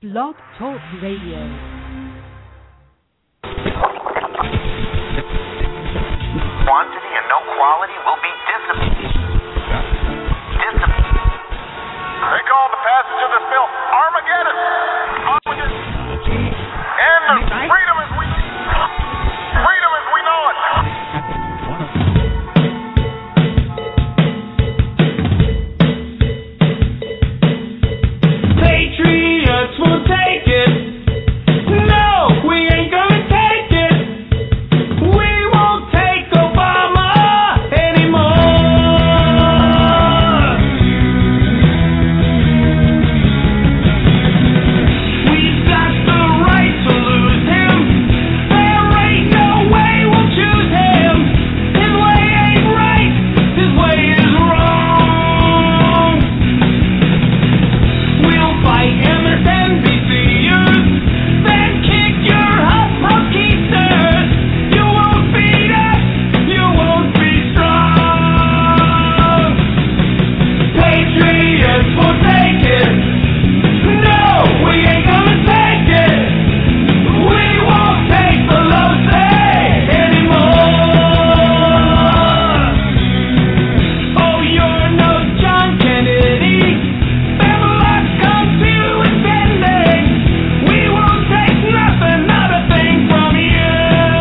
Blog Talk Radio. Quantity and no quality will be disciplined. They call the passage of this bill Armageddon. And freedom as we know it. Patriots will take it. No, we ain't gonna take it. We won't take Obama anymore. We've got the right to lose him. There ain't no way we'll choose him. His way ain't right. His way is wrong. We'll fight MSNBCers, then kick your huskies. You won't beat us, you won't be strong. Patriots will take it. No, we ain't gonna take it. We won't take Pelosi anymore. Oh, you're no John Kennedy. Babylon's come to its ending. We won't take nothing, not a thing from you.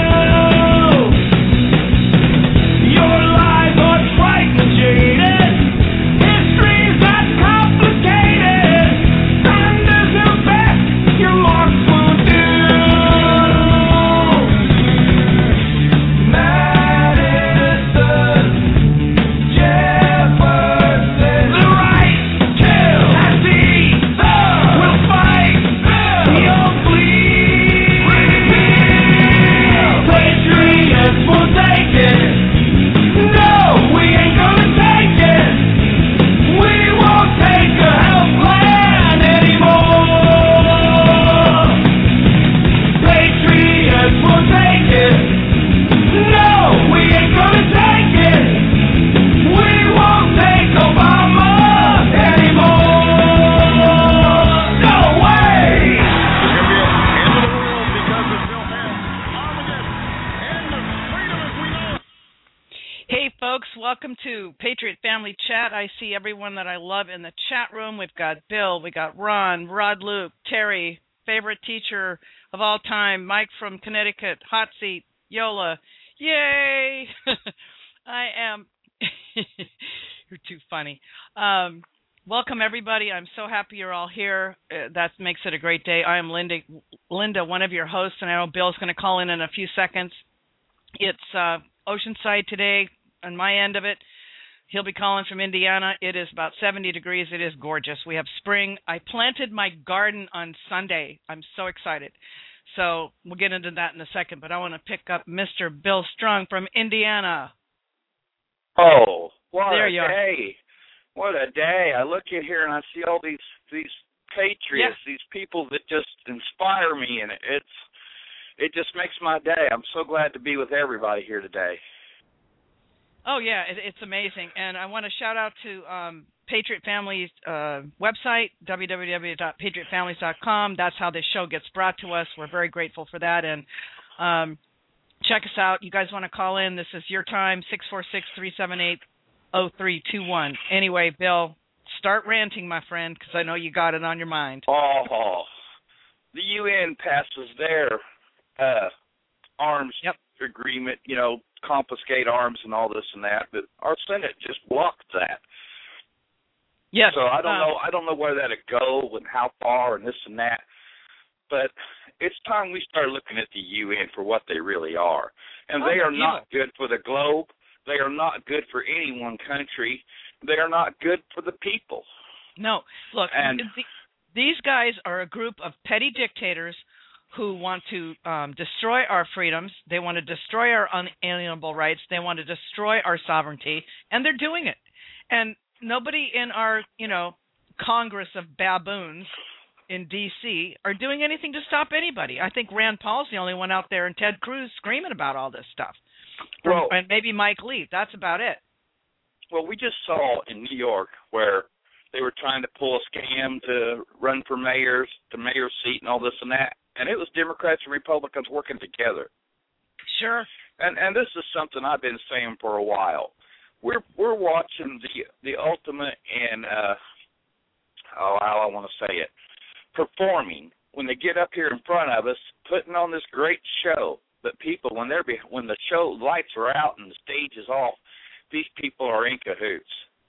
Your lies are trite and jaded. History's not complicated. Sanders your best, your marks will do. Madison, Jefferson, the right to Caesar will fight. You'll bleed. Patriots will take it. No, we ain't gonna take it. We won't take a health plan anymore. Patriots will take it. No, we ain't gonna take it. We won't take Obama anymore. No way. Hey, folks, welcome to Patriot Family Chat. I see everyone that I love in the chat room. We've got Bill, we got Ron, Rod Luke, Terry, favorite teacher of all time, Mike from Connecticut, Hot Seat, Yola. Yay! I am. You're too funny. Welcome, everybody. I'm so happy you're all here. That makes it a great day. I am Linda, one of your hosts, and I know Bill's going to call in a few seconds. It's Oceanside today on my end of it. He'll be calling from Indiana. It is about 70 degrees. It is gorgeous. We have spring. I planted my garden on Sunday. I'm so excited. So we'll get into that in a second, but I want to pick up Mr. Bill Strong from Indiana. Oh, what There a you are. day. What a day. I look in here and I see all these patriots, these people that just inspire me, and it just makes my day. I'm so glad to be with everybody here today. Oh, yeah, it's amazing. And I want to shout out to Patriot Family's website, www.patriotfamilies.com. That's how this show gets brought to us. We're very grateful for that. And check us out. You guys want to call in, this is your time, 646-378-0321. Anyway, Bill, start ranting, my friend, because I know you got it on your mind. Oh, the UN passes their arms agreement, confiscate arms and all this and that, but our Senate just blocked that. Yes. So I don't know where that'll go and how far and this and that, but it's time we start looking at the UN for what they really are. And they are not good for the globe. They are not good for any one country. They are not good for the people. No. Look, these guys are a group of petty dictators who want to destroy our freedoms. They want to destroy our unalienable rights. They want to destroy our sovereignty, and they're doing it. And nobody in our, Congress of baboons in D.C. are doing anything to stop anybody. I think Rand Paul's the only one out there, and Ted Cruz screaming about all this stuff. Well, and maybe Mike Lee. That's about it. Well, we just saw in New York where They were trying to pull a scam to run for mayor seat and all this and that. And it was Democrats and Republicans working together. Sure. And this is something I've been saying for a while. We're watching the ultimate in how I want to say it, performing when they get up here in front of us, putting on this great show. But people, when the show lights are out and the stage is off, these people are in cahoots.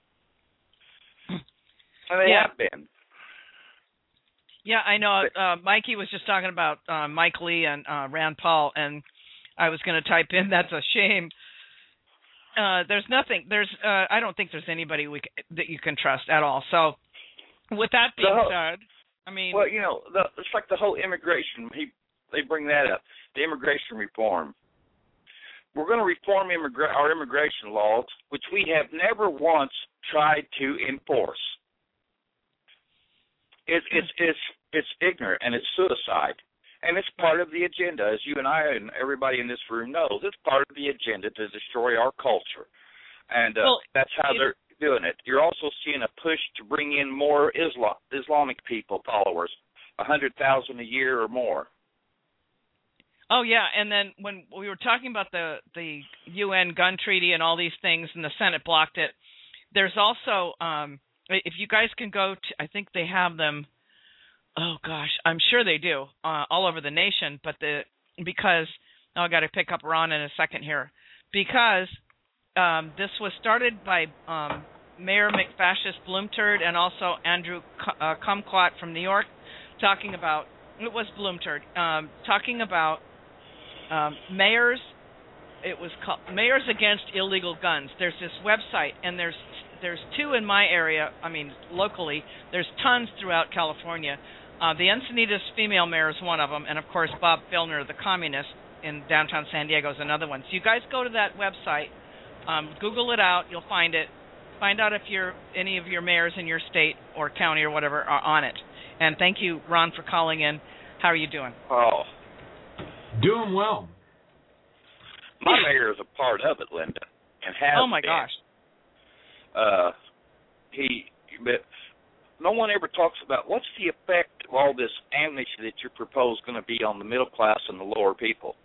And they have been. Yeah, I know. Mikey was just talking about Mike Lee and Rand Paul, and I was going to type in, that's a shame. There's nothing. I don't think there's anybody that you can trust at all. So, with that being said, I mean, well, you know, it's like the whole immigration. They bring that up, the immigration reform. We're going to reform our immigration laws, which we have never once tried to enforce. It's ignorant and it's suicide. And it's part of the agenda, as you and I and everybody in this room knows. It's part of the agenda to destroy our culture. And that's how they're doing it. You're also seeing a push to bring in more Islamic people, followers, 100,000 a year or more. Oh, yeah, and then when we were talking about the UN gun treaty and all these things, and the Senate blocked it, there's also, if you guys can go to, I think they have them, oh, gosh, I'm sure they do, all over the nation, but because, I got to pick up Ron in a second here, because this was started by Mayor McFascist Bloomturd and also Andrew Kumquat from New York, talking about, it was Bloomturd, talking about mayors. It was called Mayors Against Illegal Guns. There's this website, and there's two in my area. I mean, locally, there's tons throughout California. The Encinitas female mayor is one of them, and of course Bob Filner, the communist in downtown San Diego, is another one. So you guys go to that website, Google it out. You'll find it. Find out if any of your mayors in your state or county or whatever are on it. And thank you, Ron, for calling in. How are you doing? Oh. Doing well. My mayor is a part of it, Linda, and has Oh, my been. gosh. But no one ever talks about what's the effect of all this amnesty that you propose going to be on the middle class and the lower people.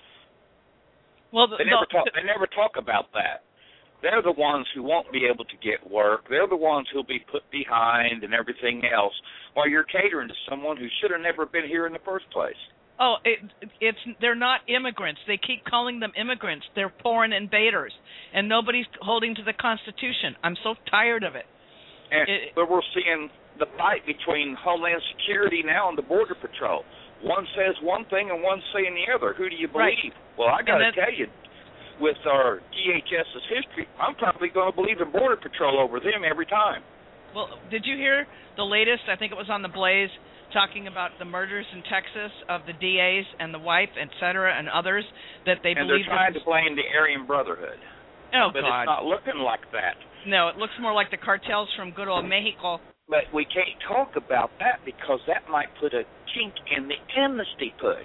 Well, They never talk about that. They're the ones who won't be able to get work. They're the ones who'll be put behind and everything else, while you're catering to someone who should have never been here in the first place. Oh, they're not immigrants. They keep calling them immigrants. They're foreign invaders, and nobody's holding to the Constitution. I'm so tired of it. But we're seeing the fight between Homeland Security now and the Border Patrol. One says one thing and one's saying the other. Who do you believe? Right. Well, I got to tell you, with our DHS's history, I'm probably going to believe in Border Patrol over them every time. Well, did you hear the latest? I think it was on the Blaze, talking about the murders in Texas of the DAs and the wife, et cetera, and others that they and believe. And they're trying to blame the Aryan Brotherhood. Oh, but God. It's not looking like that. No, it looks more like the cartels from good old Mexico. But we can't talk about that because that might put a kink in the amnesty push.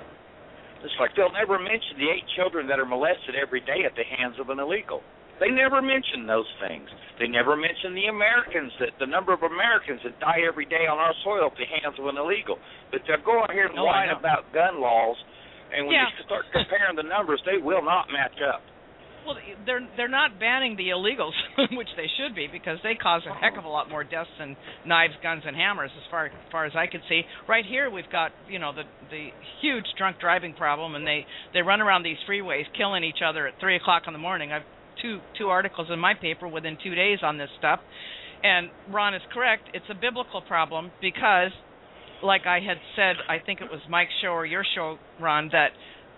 It's like they'll never mention the 8 children that are molested every day at the hands of an illegal. They never mention those things. They never mention the the number of Americans that die every day on our soil at the hands of an illegal. But they'll go out here and whine about gun laws, and when you start comparing the numbers, they will not match up. Well, they're not banning the illegals, which they should be, because they cause a heck of a lot more deaths than knives, guns, and hammers, as far as I can see. Right here, we've got the huge drunk driving problem, and they run around these freeways killing each other at 3:00 in the morning. I've two articles in my paper within 2 days on this stuff, and Ron is correct. It's a biblical problem because, like I had said, I think it was Mike's show or your show, Ron, that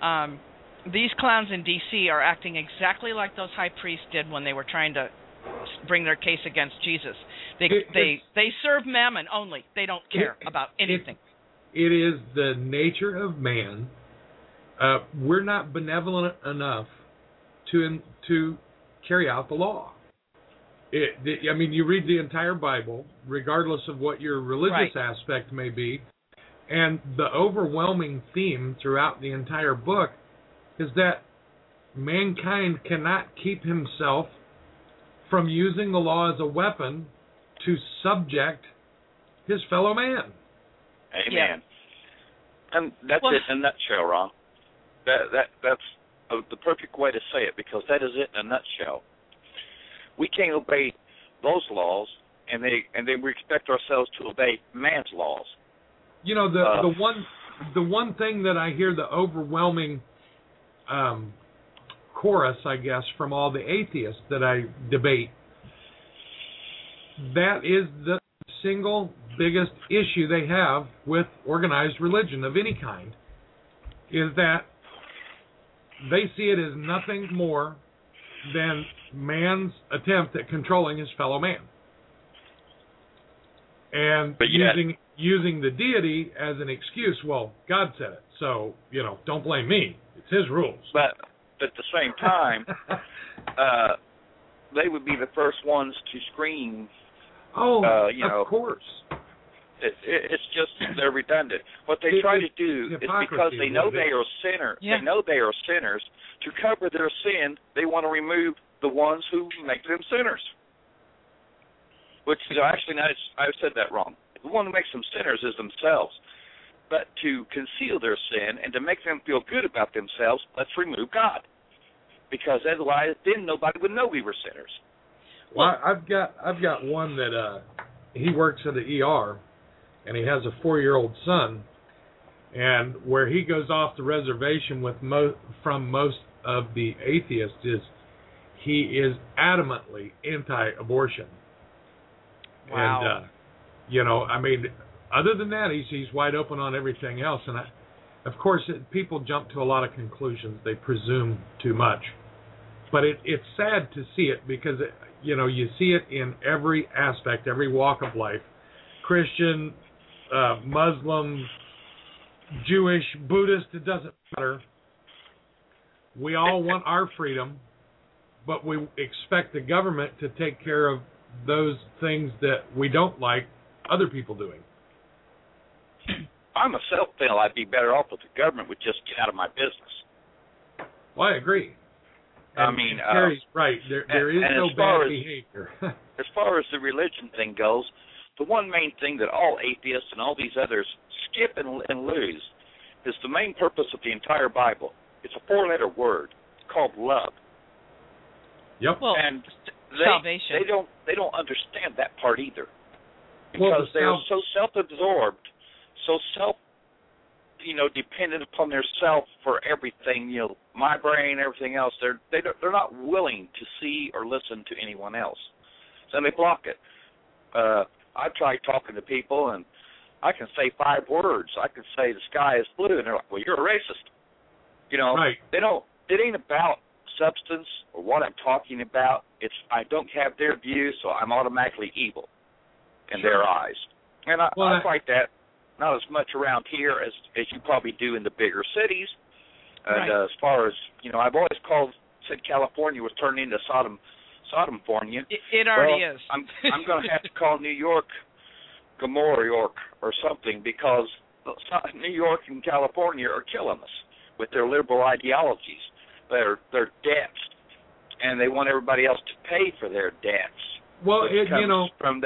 these clowns in D.C. are acting exactly like those high priests did when they were trying to bring their case against Jesus. They serve mammon only. They don't care about anything. It is the nature of man. We're not benevolent enough to carry out the law. I mean, you read the entire Bible, regardless of what your religious aspect may be, and the overwhelming theme throughout the entire book is that mankind cannot keep himself from using the law as a weapon to subject his fellow man. Amen. Yeah. And that's it in a nutshell, Ron. That's the perfect way to say it, because that is it in a nutshell. We can't obey those laws, and then we expect ourselves to obey man's laws. You know, the one thing that I hear the overwhelming chorus, I guess, from all the atheists that I debate, that is the single biggest issue they have with organized religion of any kind, is that they see it as nothing more than man's attempt at controlling his fellow man. And using the deity as an excuse. Well, God said it, so, don't blame me. It's his rules. But at the same time, they would be the first ones to scream. Oh, of course. It's just they're redundant. What they try to do is because they know they are sinners. Yeah. They know they are sinners. To cover their sin, they want to remove the ones who make them sinners. Which is actually not. I said that wrong. The one who makes them sinners is themselves. But to conceal their sin and to make them feel good about themselves, let's remove God. Because otherwise, then nobody would know we were sinners. Well, I've got one that he works at the ER, and he has a 4-year-old son, and where he goes off the reservation with from most of the atheists is he is adamantly anti-abortion. Wow. And other than that, he's wide open on everything else, and of course people jump to a lot of conclusions. They presume too much, but it's sad to see it because you see it in every aspect, every walk of life. Christian, Muslim, Jewish, Buddhist, it doesn't matter. We all want our freedom, but we expect the government to take care of those things that we don't like other people doing. I myself feel I'd be better off if the government would just get out of my business. Well, I agree. And Terry's right. There is no bad behavior. As far as the religion thing goes, the one main thing that all atheists and all these others skip and lose is the main purpose of the entire Bible. It's a 4-letter word called love. Yep. Well, and salvation. They don't understand that part either, because they are so self-absorbed, so dependent upon their self for everything. My brain, everything else. They're not willing to see or listen to anyone else, so they block it. I've tried talking to people, and I can say 5 words. I can say the sky is blue, and they're like, "Well, you're a racist." Right. They don't. It ain't about substance or what I'm talking about. It's I don't have their view, so I'm automatically evil in their eyes. And I fight that not as much around here as you probably do in the bigger cities. And Right. As far as I've always said California was turning into Sodomfornia. It already is. I'm going to have to call New York Gomorrah York or something, because New York and California are killing us with their liberal ideologies, their debts, and they want everybody else to pay for their debts. Well, it comes from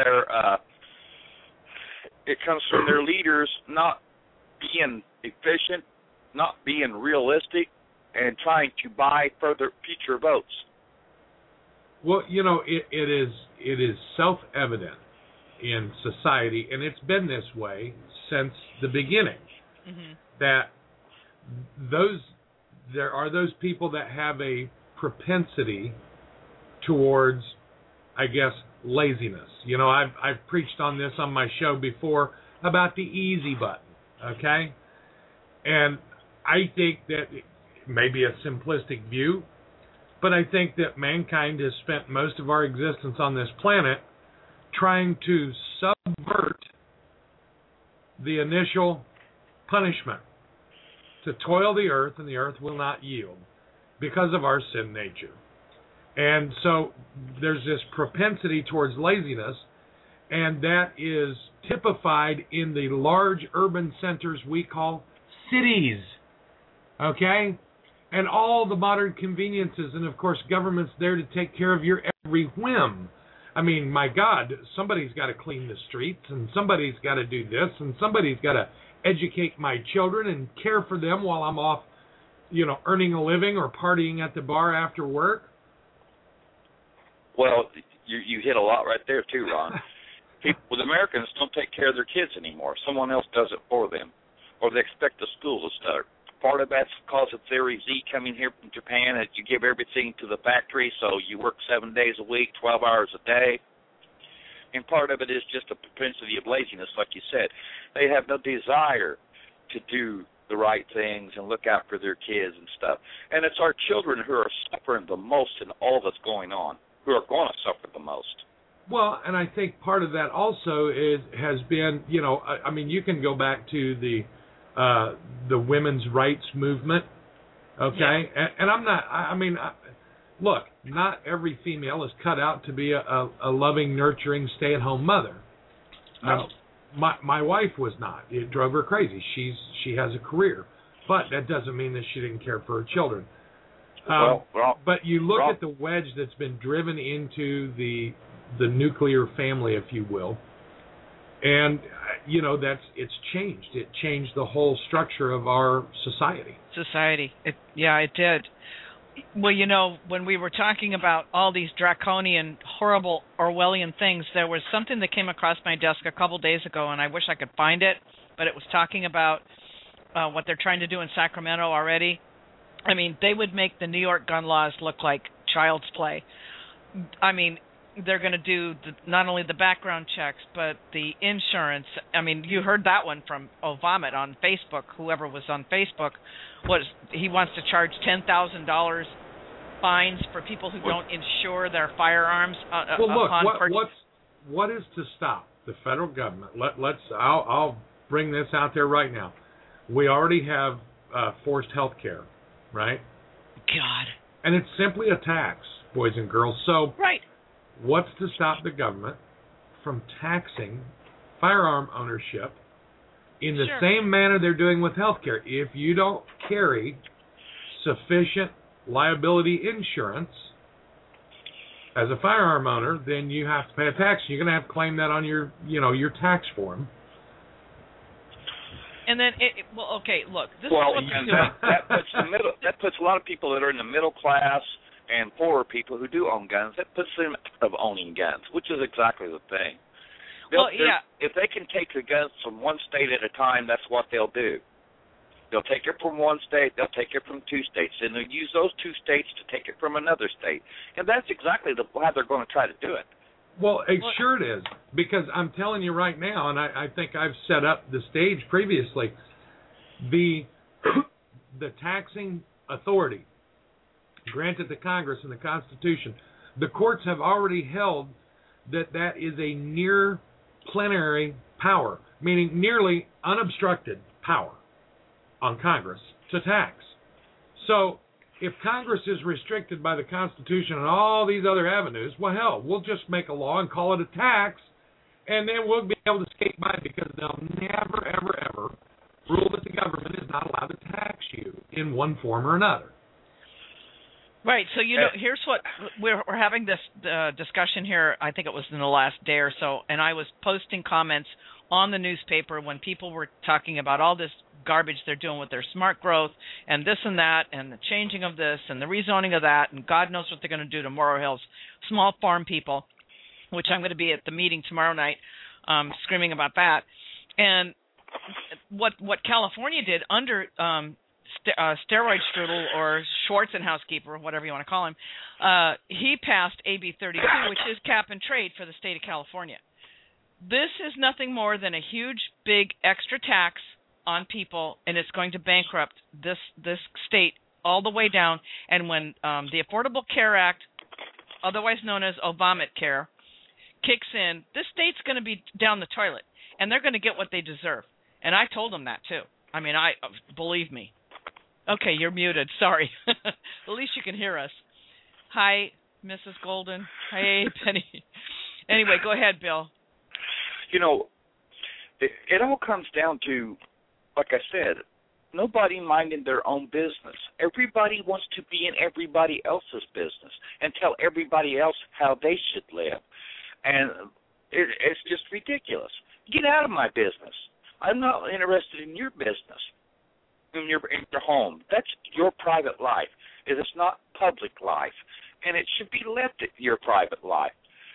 their leaders not being efficient, not being realistic, and trying to buy further future votes. Well, it is self-evident in society, and it's been this way since the beginning, that there are those people that have a propensity towards, I guess, laziness. I've preached on this on my show before about the easy button, okay? And I think that it may be a simplistic view, but I think that mankind has spent most of our existence on this planet trying to subvert the initial punishment, to toil the earth, and the earth will not yield because of our sin nature. And so there's this propensity towards laziness, and that is typified in the large urban centers we call cities, okay? And all the modern conveniences, and of course government's there to take care of your every whim. I mean, my God, somebody's got to clean the streets, and somebody's got to do this, and somebody's got to educate my children and care for them while I'm off, earning a living or partying at the bar after work. Well, you hit a lot right there too, Ron. People, Americans don't take care of their kids anymore. Someone else does it for them, or they expect the school to start. Part of that's because of Theory Z coming here from Japan, that you give everything to the factory, so you work 7 days a week, 12 hours a day. And part of it is just a propensity of laziness, like you said. They have no desire to do the right things and look out for their kids and stuff. And it's our children who are suffering the most in all that's going on, who are going to suffer the most. Well, and I think part of that also has been, I mean, you can go back to the women's rights movement, okay? Yeah. And I'm not, look, not every female is cut out to be a loving, nurturing, stay-at-home mother. No. My wife was not. It drove her crazy. She has a career, but that doesn't mean that she didn't care for her children. But you look at the wedge that's been driven into the nuclear family, if you will, and it's changed. It changed the whole structure of our society. It did. Well, when we were talking about all these draconian, horrible Orwellian things, there was something that came across my desk a couple days ago, and I wish I could find it, but it was talking about what they're trying to do in Sacramento already. I mean, they would make the New York gun laws look like child's play. I mean, they're going to do not only the background checks, but the insurance. I mean, you heard that one from Vomit on Facebook. Whoever was on Facebook, he wants to charge $10,000 fines for people who don't insure their firearms. Well, look, what is to stop the federal government? I'll bring this out there right now. We already have forced health care, right? God. And it's simply a tax, boys and girls. So. Right. What's to stop the government from taxing firearm ownership in the same manner they're doing with health care? If you don't carry sufficient liability insurance as a firearm owner, then you have to pay a tax. You're going to have to claim that on your tax form. And then, look, this is what they're doing. That puts a lot of people that are in the middle class and poorer people who do own guns, that puts them out of owning guns, which is exactly the thing. If they can take the guns from one state at a time, that's what they'll do. They'll take it from one state, they'll take it from two states, and they'll use those two states to take it from another state. And that's exactly how they're going to try to do it. Well, sure it is, because I'm telling you right now, and I think I've set up the stage previously, the taxing authority granted to Congress in the Constitution, the courts have already held that is a near plenary power, meaning nearly unobstructed power on Congress to tax. So if Congress is restricted by the Constitution and all these other avenues, well, hell, we'll just make a law and call it a tax, and then we'll be able to skate by because they'll never, ever, ever rule that the government is not allowed to tax you in one form or another. Right. So, here's what we're having this discussion here. I think it was in the last day or so, and I was posting comments on the newspaper when people were talking about all this garbage they're doing with their smart growth and this and that and the changing of this and the rezoning of that, and God knows what they're going to do to Morrow Hills small farm people, which I'm going to be at the meeting tomorrow night screaming about that. And what California did under Steroid Strudel or Schwarzenhousekeeper, whatever you want to call him, he passed AB 32, which is cap and trade for the state of California. This is nothing more than a huge, big extra tax on people, and it's going to bankrupt this state all the way down. And when the Affordable Care Act, otherwise known as Obamacare, kicks in, this state's going to be down the toilet, and they're going to get what they deserve. And I told them that, too. I mean, believe me. Okay, you're muted. Sorry. At least you can hear us. Hi, Mrs. Golden. Hey, Penny. Anyway, go ahead, Bill. It all comes down to, like I said, nobody minding their own business. Everybody wants to be in everybody else's business and tell everybody else how they should live. And it's just ridiculous. Get out of my business. I'm not interested in your business, in your home. That's your private life. It is not public life, and it should be left at your private life.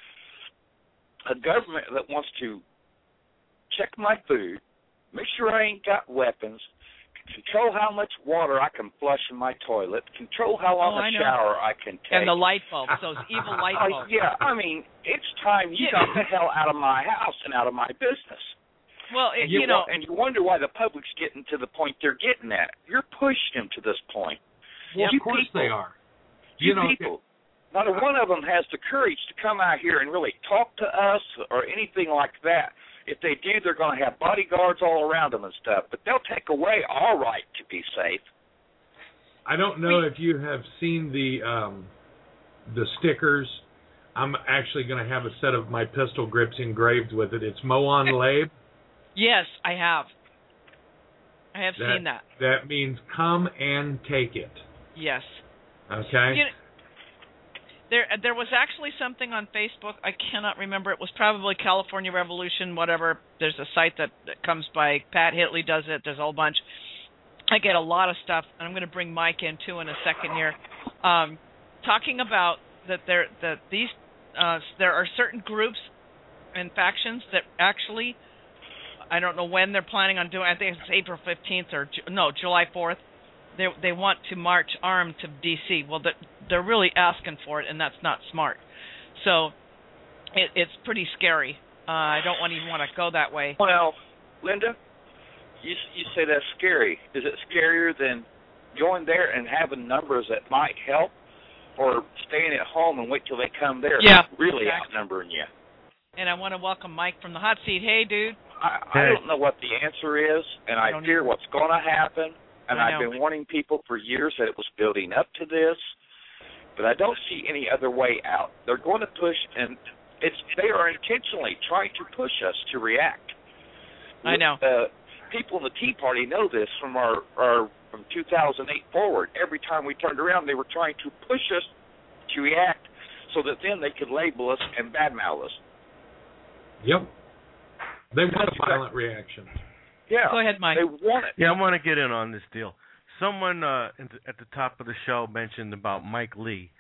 A government that wants to check my food, make sure I ain't got weapons, control how much water I can flush in my toilet, control how long a shower I can take. And the light bulbs, those evil light bulbs. Yeah, I mean, it's time you got the hell out of my house and out of my business. Well, and you wonder why the public's getting to the point they're getting at. You're pushing them to this point. Well, of course they are. You people, not one of them has the courage to come out here and really talk to us or anything like that. If they do, they're going to have bodyguards all around them and stuff. But they'll take away our right to be safe. I don't know if you have seen the stickers. I'm actually going to have a set of my pistol grips engraved with it. It's Moan Labe. Yes, I have. I have seen that. That means come and take it. Yes. Okay. There was actually something on Facebook. I cannot remember. It was probably California Revolution, whatever. There's a site that comes by. Pat Hitley does it. There's a whole bunch. I get a lot of stuff, and I'm going to bring Mike in, too, in a second here, talking about that there are certain groups and factions that actually, I don't know when they're planning on doing. I think it's April 15th or July 4th. They want to march armed to D.C. Well, they're really asking for it, and that's not smart. So it's pretty scary. I don't even want to go that way. Well, Linda, you say that's scary. Is it scarier than going there and having numbers that might help, or staying at home and wait till they come there? Yeah, really outnumbering you. And I want to welcome Mike from the hot seat. Hey, dude. I don't know what the answer is, and I fear what's going to happen. And I've been warning people for years that it was building up to this, but I don't see any other way out. They're going to push, and they are intentionally trying to push us to react. I know. People in the Tea Party know this from from 2008 forward. Every time we turned around, they were trying to push us to react so that then they could label us and badmouth us. Yep. They want a violent reaction. Yeah. Go ahead, Mike. They want it. Yeah, I want to get in on this deal. Someone at the top of the show mentioned about Mike Lee.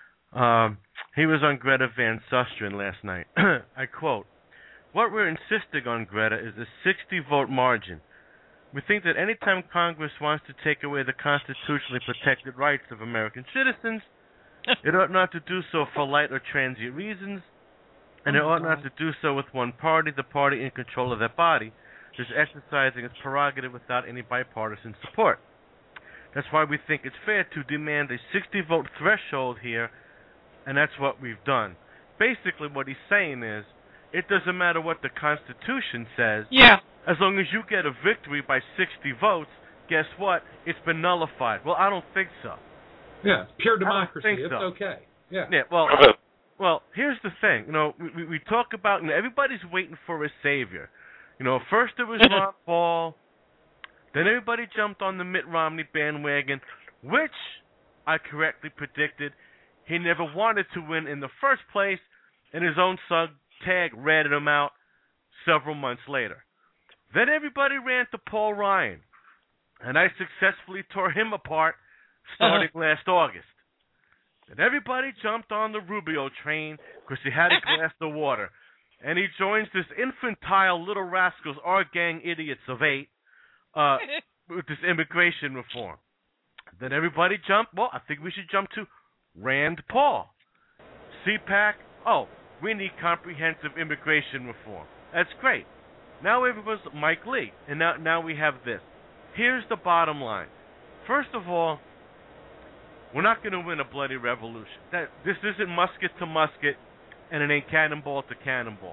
He was on Greta Van Susteren last night. I quote, "What we're insisting on, Greta, is a 60-vote margin. We think that any time Congress wants to take away the constitutionally protected rights of American citizens, it ought not to do so for light or transient reasons, and it ought not to do so with one party, the party in control of that body, just exercising its prerogative without any bipartisan support. That's why we think it's fair to demand a 60-vote threshold here, and that's what we've done." Basically what he's saying is, it doesn't matter what the Constitution says. Yeah. As long as you get a victory by 60 votes, guess what? It's been nullified. Well, I don't think so. Yeah, pure democracy. It's okay. Yeah. Yeah. Well, here's the thing. You know, we talk about, everybody's waiting for a savior. First it was Ron Paul, then everybody jumped on the Mitt Romney bandwagon, which I correctly predicted he never wanted to win in the first place, and his own son, Tag, ratted him out several months later. Then everybody ran to Paul Ryan, and I successfully tore him apart starting last August. And everybody jumped on the Rubio train because he had a glass of water. And he joins this infantile little rascals, our gang idiots of 8, with this immigration reform. Then everybody jumped, I think we should jump to Rand Paul. CPAC, we need comprehensive immigration reform. That's great. Now everyone's Mike Lee, and now we have this. Here's the bottom line. First of all, we're not going to win a bloody revolution. This isn't musket to musket, and it ain't cannonball to cannonball.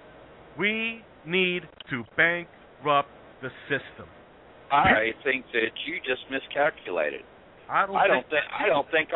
We need to bankrupt the system. I think that you just miscalculated. I don't think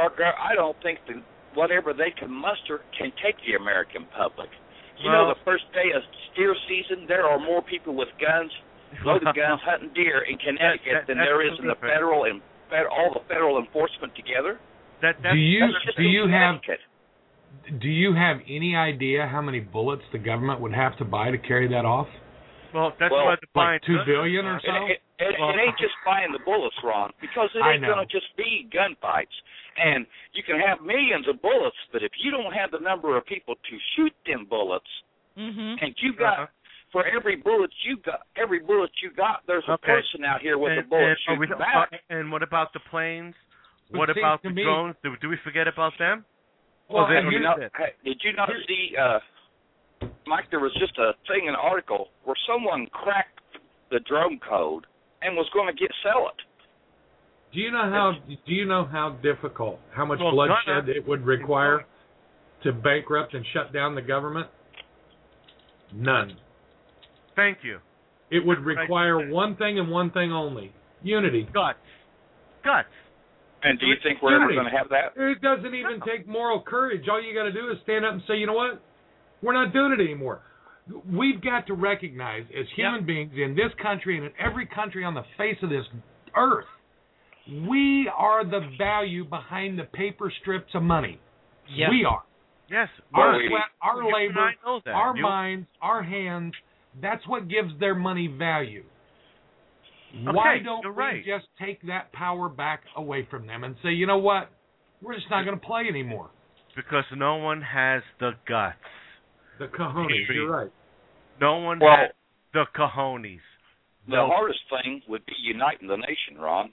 whatever they can muster can take the American public. The first day of steer season, there are more people with guns, loaded guns, hunting deer in Connecticut than there is in the all the federal enforcement together. Do you Do you have any idea how many bullets the government would have to buy to carry that off? Well, that's Well, what the buying Like $2 billion or so? It ain't just buying the bullets, Ron, because it ain't going to just be gunfights. And you can have millions of bullets, but if you don't have the number of people to shoot them bullets, and you got for every bullet you got, there's a person out here with a bullet shooting back. And what about the planes? What about the drones? Do we forget about them? Well, did you not see, Mike? There was just a thing, an article where someone cracked the drone code and was going to sell it. Do you know how difficult, how much bloodshed it would require to bankrupt and shut down the government? None. Thank you. It would require one thing and one thing only: unity. Guts. And do you think we're ever going to have that? It doesn't even take moral courage. All you got to do is stand up and say, you know what? We're not doing it anymore. We've got to recognize as human beings in this country and in every country on the face of this earth, we are the value behind the paper strips of money. Yep. We are. Yes. Our sweat, our labor, our minds, our hands, that's what gives their money value. Why don't we just take that power back away from them and say, you know what, we're just not going to play anymore? Because no one has the guts. The cojones, you're right. No one has the cojones. The hardest thing would be uniting the nation, Ron.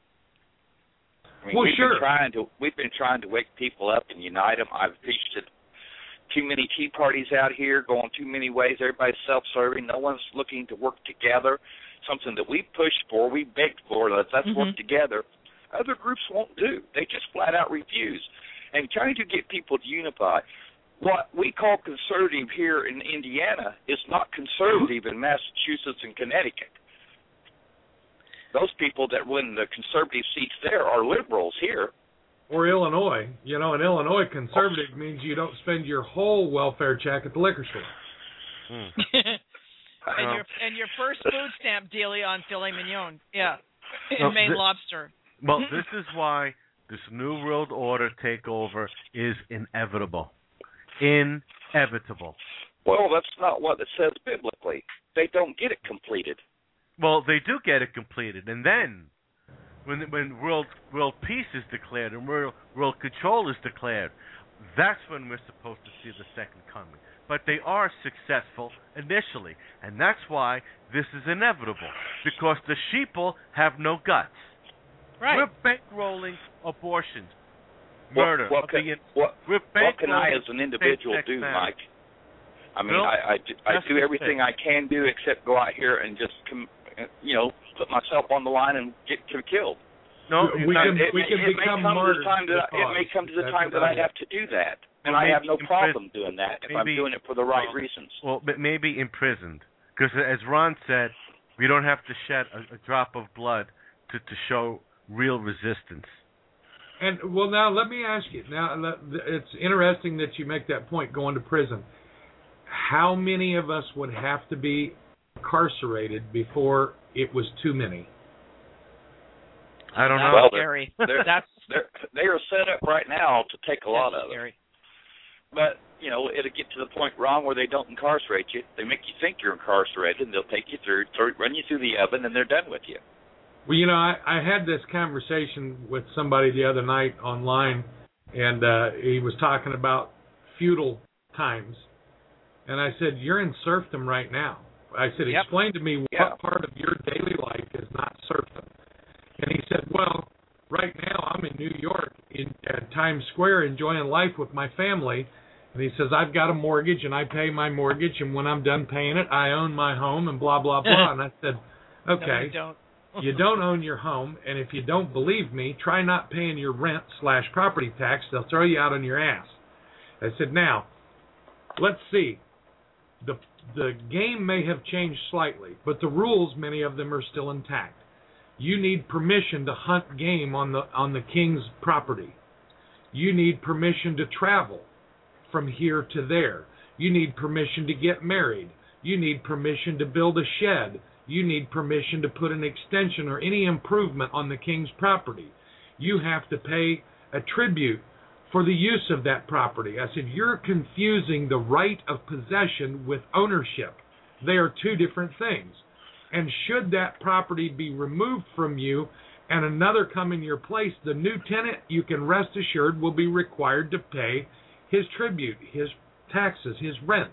I mean, we've been trying to wake people up and unite them. I've featured too many tea parties out here, going too many ways. Everybody's self-serving. No one's looking to work together. Something that we pushed for, we begged for, let's work together. Other groups won't do. They just flat out refuse. And trying to get people to unify. What we call conservative here in Indiana is not conservative in Massachusetts and Connecticut. Those people that win the conservative seats there are liberals here. Or Illinois. You know, in Illinois, conservative means you don't spend your whole welfare check at the liquor store. And your first food stamp dealie on filet mignon. Yeah. And Maine lobster. Well, this is why this New World Order takeover is inevitable. Inevitable. Well, that's not what it says biblically. They don't get it completed. Well, they do get it completed. And then, when world peace is declared and world control is declared, that's when we're supposed to see the second coming. But they are successful initially, and that's why this is inevitable, because the sheeple have no guts. Right. We're bankrolling abortions, murder. What can I, as an individual, do, Mike? I mean, I do everything I can do except go out here and just, put myself on the line and get killed. No, we can become martyrs. It may come to the time that I have to do that. And I have no problem doing that if I'm doing it for the right reasons. Well, but maybe imprisoned. Because as Ron said, we don't have to shed a drop of blood to show real resistance. And, well, now, let me ask you. Now, it's interesting that you make that point, going to prison. How many of us would have to be incarcerated before it was too many? I don't know. Well, scary. They are set up right now to take a lot of it. But, it'll get to the point, Ron, where they don't incarcerate you. They make you think you're incarcerated, and they'll take you through, run you through the oven, and they're done with you. Well, I had this conversation with somebody the other night online, and he was talking about feudal times. And I said, you're in serfdom right now. I said, explain to me what part of your daily life is not serfdom. And he said, well, right now I'm in New York at Times Square enjoying life with my family. And he says, I've got a mortgage, and I pay my mortgage, and when I'm done paying it, I own my home, and blah, blah, blah. And I said, okay, no, you don't own your home, and if you don't believe me, try not paying your rent/property tax. They'll throw you out on your ass. I said, now, let's see. The game may have changed slightly, but the rules, many of them, are still intact. You need permission to hunt game on the king's property. You need permission to travel from here to there. You need permission to get married. You need permission to build a shed. You need permission to put an extension or any improvement on the king's property. You have to pay a tribute for the use of that property. I said, you're confusing the right of possession with ownership. They are two different things. And should that property be removed from you and another come in your place, the new tenant, you can rest assured, will be required to pay his tribute, his taxes, his rent.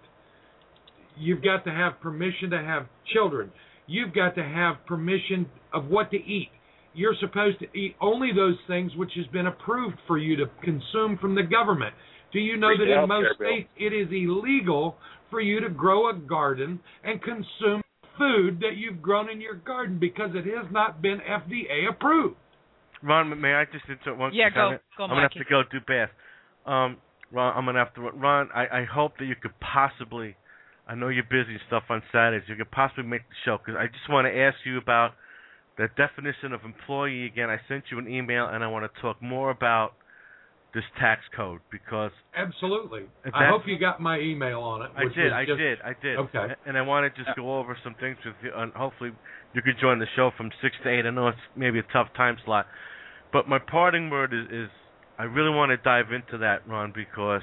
You've got to have permission to have children. You've got to have permission of what to eat. You're supposed to eat only those things which has been approved for you to consume from the government. Do you know that in most states it is illegal for you to grow a garden and consume food that you've grown in your garden because it has not been FDA approved? Ron, may I just interrupt one second? Go, I'm going to have to go do Beth. Ron, I'm going to have to... Ron, I hope that you could possibly... I know you're busy and stuff on Saturdays. You could possibly make the show, because I just want to ask you about the definition of employee again. I sent you an email, and I want to talk more about this tax code, because... Absolutely. I hope you got my email on it. I did. Okay. And I want to just go over some things with you, and hopefully you could join the show from 6 to 8. I know it's maybe a tough time slot. But my parting word is I really want to dive into that, Ron, because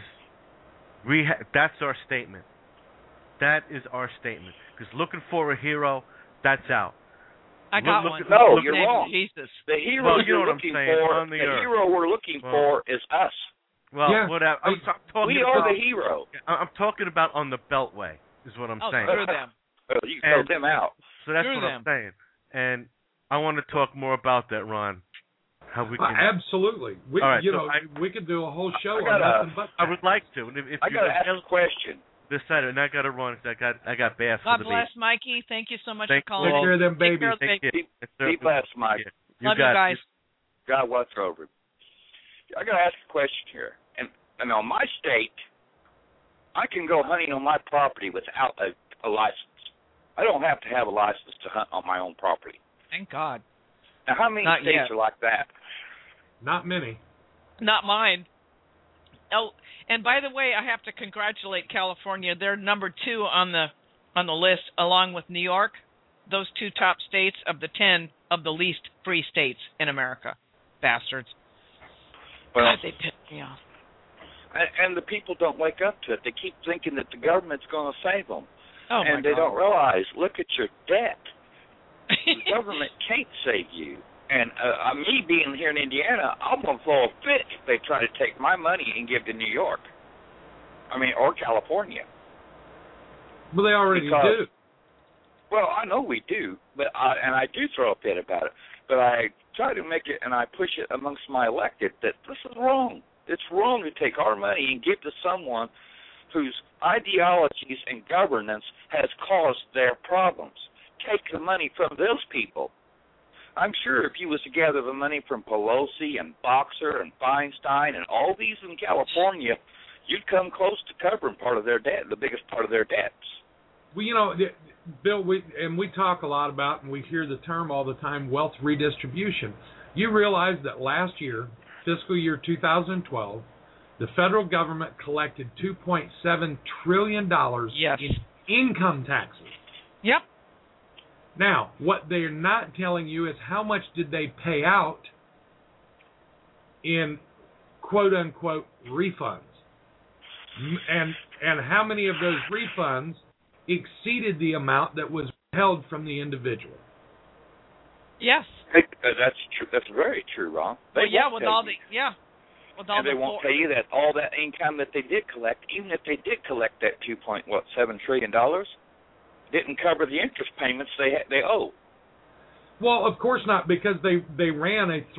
that's our statement. That is our statement. Because looking for a hero, that's out. I got one. No, you're wrong. Jesus. The hero you're looking for, the hero we're looking for is us. Well, whatever. We are the hero. I'm talking about on the Beltway, is what I'm saying. Screw them. You can throw them out. So that's what I'm saying. And I want to talk more about that, Ron. How we can... Absolutely. We, all right, we could do a whole show on nothing but... I would like to. If I got to ask a question. This Saturday, and I got to run. I got bass. God bless, Mikey. Thank you so much for calling. Take care of them babies. Be blessed, Mike. Love you guys. God watch over you. I got to ask a question here. And on my state, I can go hunting on my property without a license. I don't have to have a license to hunt on my own property. Thank God. Now, how many states are like that? Not many. Not mine. Oh, and by the way, I have to congratulate California. They're number 2 on the list, along with New York. Those 2 top states of the 10 of the least free states in America. Bastards. Well, God, they pissed me off. And the people don't wake up to it. They keep thinking that the government's going to save them. Oh, and they don't realize, look at your debt. The government can't save you. And me being here in Indiana, I'm going to throw a fit if they try to take my money and give to New York. Or California. Well, they already do. Well, I know we do, but I do throw a fit about it. But I try to make it, and I push it amongst my elected that this is wrong. It's wrong to take our money and give to someone whose ideologies and governance has caused their problems. Take the money from those people. I'm sure if you was to gather the money from Pelosi and Boxer and Feinstein and all these in California, you'd come close to covering part of their debt, the biggest part of their debts. Well, Bill, we talk a lot about, and we hear the term all the time, wealth redistribution. You realize that last year, fiscal year 2012, the federal government collected $2.7 trillion in income taxes. Yep. Now, what they're not telling you is how much did they pay out in quote-unquote refunds. And how many of those refunds exceeded the amount that was held from the individual. Yes. That's true. That's very true, Ron. They won't tell you that all that income that they did collect, even if they did collect that $2.7 trillion, didn't cover the interest payments they owe. Well, of course not, because they ran a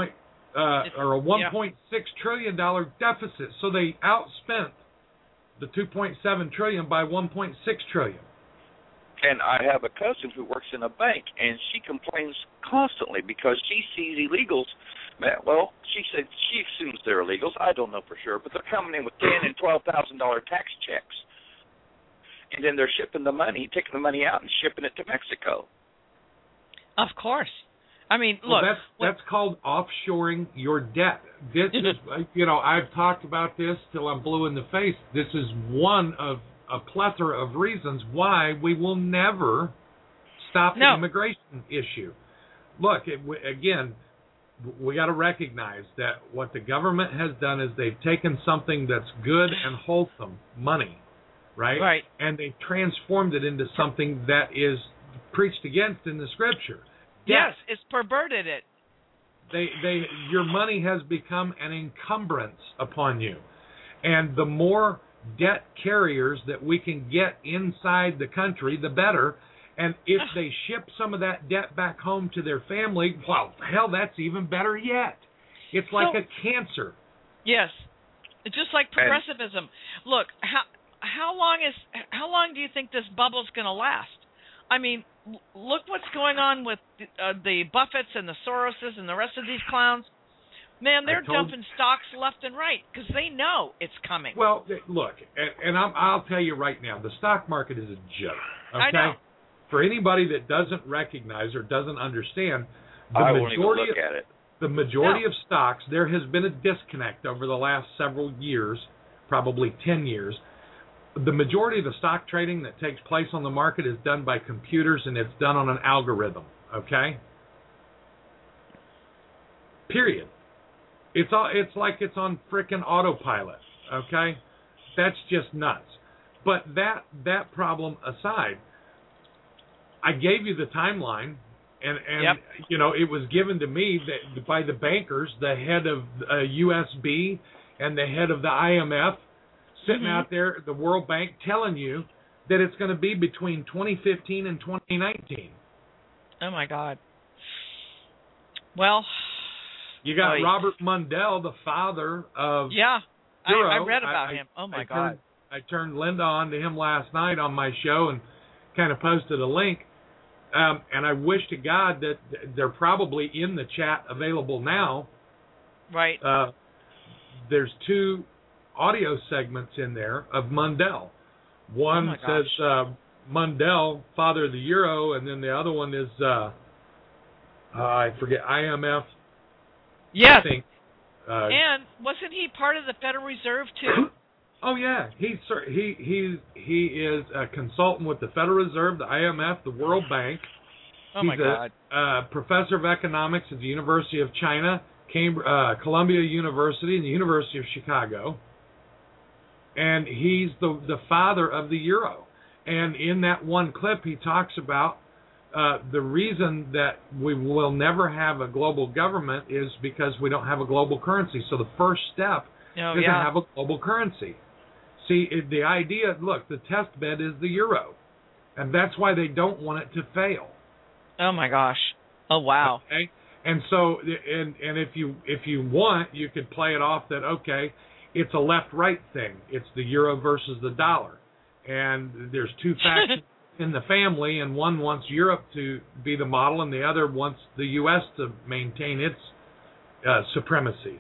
$1.6 trillion deficit, so they outspent the $2.7 trillion by $1.6 trillion. And I have a cousin who works in a bank, and she complains constantly because she sees illegals. Well, she said she assumes they're illegals. I don't know for sure, but they're coming in with $10,000 and $12,000 tax checks, and then they're shipping the money, taking the money out, and shipping it to Mexico. Of course. I mean, look. That's called offshoring your debt. This is, I've talked about this till I'm blue in the face. This is one of a plethora of reasons why we will never stop the immigration issue. Look, again, we got to recognize that what the government has done is they've taken something that's good and wholesome, money, right? Right. And they've transformed it into something that is preached against in the Scripture. Yes, it's perverted it. Your money has become an encumbrance upon you. And the more debt carriers that we can get inside the country, the better. And if they ship some of that debt back home to their family, well, hell, that's even better yet. It's like a cancer. Yes. It's just like progressivism. Look, how long do you think this bubble's going to last? I mean, look what's going on with the Buffetts and the Soroses and the rest of these clowns. Man, they're dumping stocks left and right because they know it's coming. Well, look, and I'll tell you right now, the stock market is a joke. Okay? I know. For anybody that doesn't recognize or doesn't understand, I won't even look at it. The majority of stocks, there has been a disconnect over the last several years, probably 10 years. The majority of the stock trading that takes place on the market is done by computers, and it's done on an algorithm, okay? Period. It's like it's on frickin' autopilot, okay? That's just nuts. But that problem aside, I gave you the timeline, and you know, it was given to me that by the bankers, the head of USB and the head of the IMF, sitting out there at the World Bank telling you that it's going to be between 2015 and 2019. Oh, my God. Well, you got Robert Mundell, the father of Euro. I read about him. Oh, my God. I turned Linda on to him last night on my show and kind of posted a link. And I wish to God that they're probably in the chat available now. Right. There's two audio segments in there of Mundell. One says Mundell, father of the euro, and then the other one is I forget, IMF. Yes. I think. And wasn't he part of the Federal Reserve too? Oh yeah, he is a consultant with the Federal Reserve, the IMF, the World Bank. Oh my God. He's a professor of economics at the University of China, Columbia University, and the University of Chicago. And he's the father of the euro. And in that one clip, he talks about the reason that we will never have a global government is because we don't have a global currency. So the first step is to have a global currency. See, the idea, look, the test bed is the euro. And that's why they don't want it to fail. Oh, my gosh. Oh, wow. Okay? And so, and if you want, you could play it off that, okay, it's a left-right thing. It's the euro versus the dollar. And there's two factions in the family, and one wants Europe to be the model, and the other wants the U.S. to maintain its supremacy.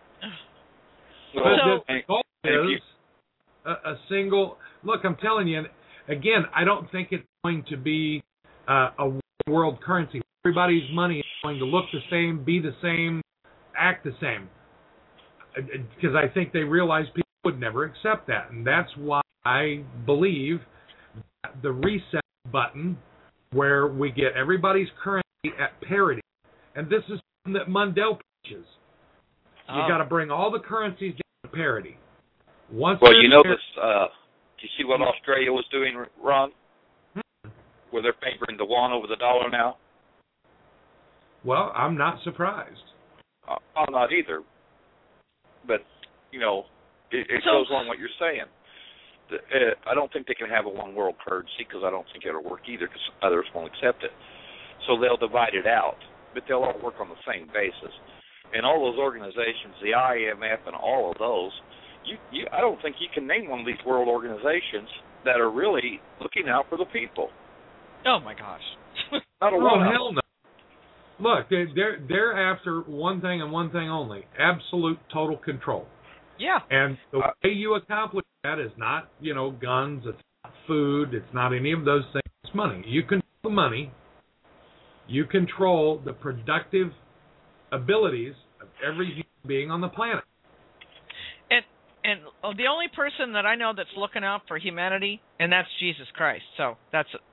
Well, the goal is a single... Look, I'm telling you, again, I don't think it's going to be a world currency. Everybody's money is going to look the same, be the same, act the same. Because I think they realize people would never accept that. And that's why I believe that the reset button, where we get everybody's currency at parity, and this is something that Mundell preaches. You got to bring all the currencies down to parity. Well, you know this. Do you see what Australia was doing, Ron? Where they're favoring the yuan over the dollar now? Well, I'm not surprised. I'm not either. But, you know, it goes along what you're saying. I don't think they can have a one world currency because I don't think it'll work either because others won't accept it. So they'll divide it out, but they'll all work on the same basis. And all those organizations, the IMF and all of those, I don't think you can name one of these world organizations that are really looking out for the people. Oh, my gosh. Not a one. Oh, hell no. Look, they're after one thing and one thing only: absolute total control. Yeah. And the way you accomplish that is not, guns, it's not food, it's not any of those things, it's money. You control the money, you control the productive abilities of every human being on the planet. And the only person that I know that's looking out for humanity, and that's Jesus Christ. So that's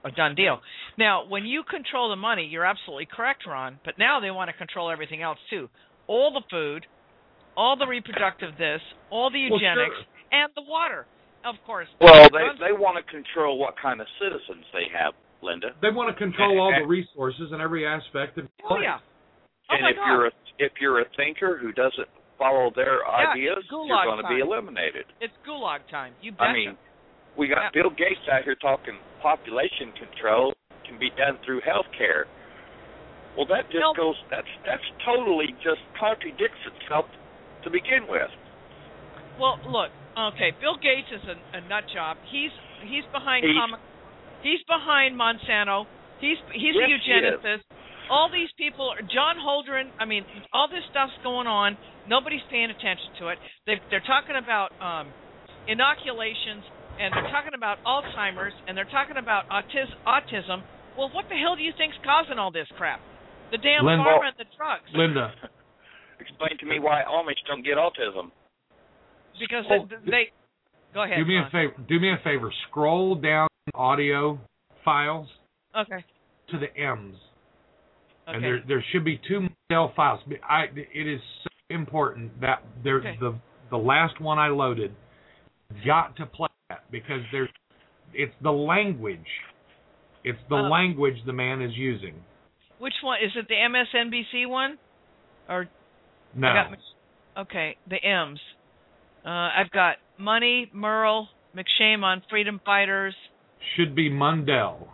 a done deal. Now, when you control the money, you're absolutely correct, Ron. But now they want to control everything else too. All the food, all the reproductive this, all the eugenics, and the water, of course. Well, they want to control what kind of citizens they have, Linda. They want to control all the resources and every aspect of life. Oh yeah. Oh, and if you're a thinker who doesn't follow their ideas, you're going to be eliminated. It's gulag time. You betcha. I mean, we got Bill Gates out here talking population control can be done through health care. Well, that just goes. That's totally just contradicts itself to begin with. Well, look. Okay, Bill Gates is a nut job. He's behind He's behind Monsanto. He's a eugenicist. All these people, John Holdren. I mean, all this stuff's going on. Nobody's paying attention to it. They're talking about inoculations, and they're talking about Alzheimer's, and they're talking about autism. Well, what the hell do you think's causing all this crap? The damn pharma and the drugs. Linda, explain to me why Amish don't get autism. Because they go ahead. Do me a favor. Scroll down audio files. Okay. To the M's. Okay. And there should be 2 Mandel files. It is so important that the last one I loaded got to play that because it's the language. It's the language the man is using. Which one? Is it the MSNBC one? Or no. Okay, the M's. I've got Money, Merle, McShane on Freedom Fighters. Should be Mundell.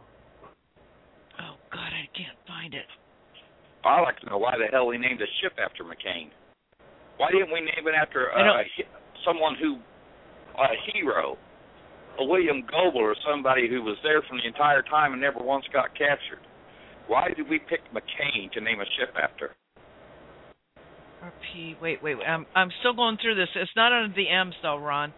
Oh, God, I can't find it. I'd like to know why the hell we named a ship after McCain. Why didn't we name it after someone a hero, a William Goebel or somebody who was there from the entire time and never once got captured? Why did we pick McCain to name a ship after? RP, wait. I'm still going through this. It's not under the M's, though, Ron.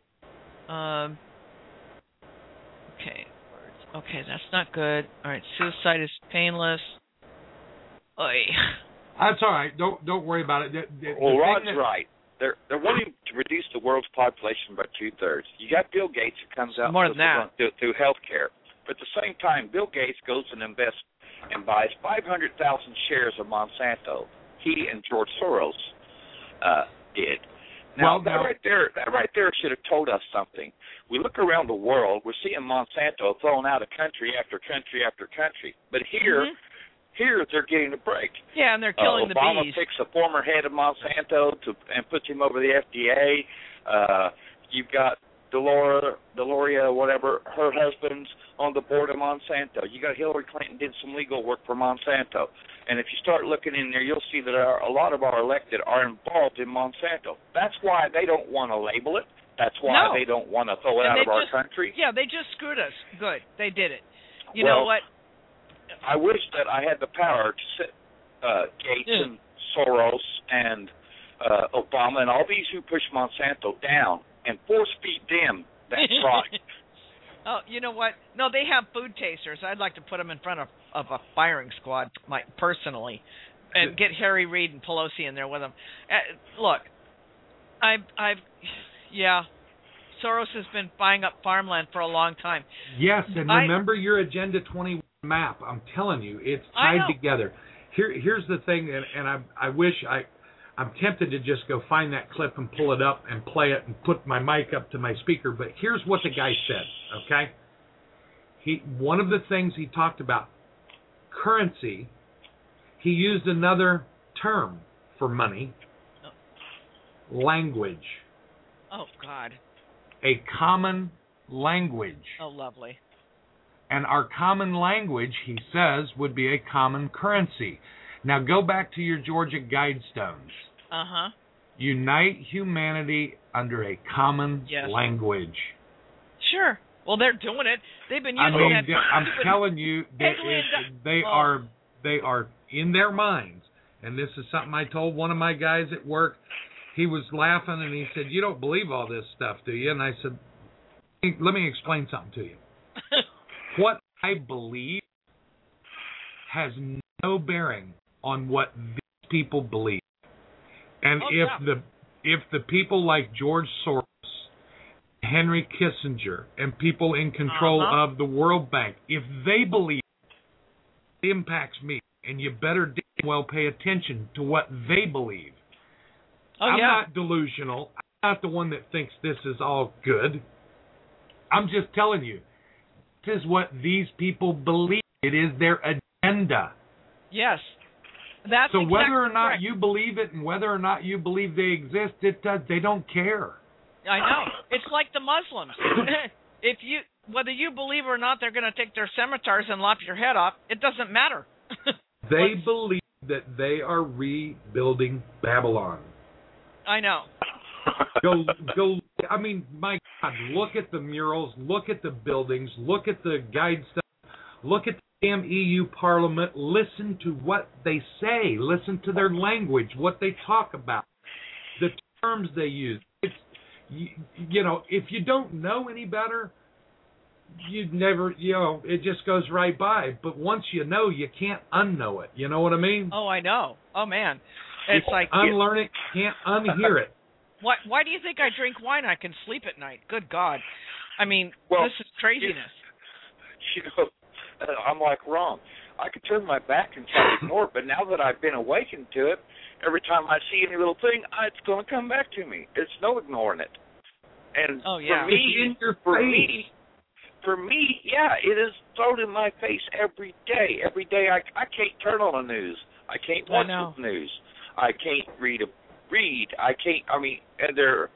Okay, that's not good. All right, suicide is painless. Oy. That's all right. Don't worry about it. Well, Rod's right. They're wanting to reduce the world's population by 2/3. You got Bill Gates who comes out more than that through health care. But at the same time, Bill Gates goes and invests and buys 500,000 shares of Monsanto. He and George Soros did. Now, that right there should have told us something. We look around the world, we're seeing Monsanto thrown out of country after country after country. But here they're getting a break. Yeah, and they're killing the bees. Obama picks a former head of Monsanto and puts him over the FDA. You've got Deloria, whatever, her husband's on the board of Monsanto. You got Hillary Clinton did some legal work for Monsanto. And if you start looking in there, you'll see that a lot of our elected are involved in Monsanto. That's why they don't want to label it. That's why they don't want to throw it out of our country. Yeah, they just screwed us. Good. They did it. You know what? I wish that I had the power to sit Gates and Soros and Obama and all these who push Monsanto down and force-feed them that product. Oh, you know what? No, they have food tasters. I'd like to put them in front of a firing squad, personally, and get Harry Reid and Pelosi in there with them. Look, Soros has been buying up farmland for a long time. Yes, and remember your Agenda 21 map. I'm telling you, it's tied together. Here's the thing, and I wish I'm tempted to just go find that clip and pull it up and play it and put my mic up to my speaker, but here's what the guy said, okay? One of the things he talked about, currency, he used another term for money, language. Oh, God. A common language. Oh, lovely. And our common language, he says, would be a common currency. Now go back to your Georgia Guidestones. Uh-huh. Unite humanity under a common language. Sure. Well, they're doing it. They've been using that. I'm telling you, they are in their minds. And this is something I told one of my guys at work. He was laughing and he said, "You don't believe all this stuff, do you?" And I said, "Let me explain something to you. What I believe has no bearing on what these people believe. And if the people like George Soros, Henry Kissinger and people in control of the World Bank, if they believe it impacts me, and you better damn well pay attention to what they believe. I'm not delusional. I'm not the one that thinks this is all good. I'm just telling you, this is what these people believe. It is their agenda. Yes. That's so exactly whether or not correct. you believe it and whether or not you believe they exist, they don't care. I know. It's like the Muslims. Whether you believe or not, they're going to take their scimitars and lop your head off. It doesn't matter. They believe that they are rebuilding Babylon. I know. Go. I mean, my God, look at the murals, look at the buildings, look at the guide stuff, look at the damn EU Parliament. Listen to what they say. Listen to their language, what they talk about, the terms they use. It's, you know, if you don't know any better, you'd never, it just goes right by. But once you know, you can't unknow it. You know what I mean? Oh, I know. Oh, man. It's like unlearn it, can't unhear it. Why do you think I drink wine? I can sleep at night. Good God. I mean, this is craziness. I'm like Ron. I could turn my back and try to ignore it, but now that I've been awakened to it, every time I see any little thing, it's going to come back to me. It's no ignoring it. And for me, it is thrown in my face every day. Every day I can't turn on the news. I can't watch the news. I can't read. I can't. I mean, and you're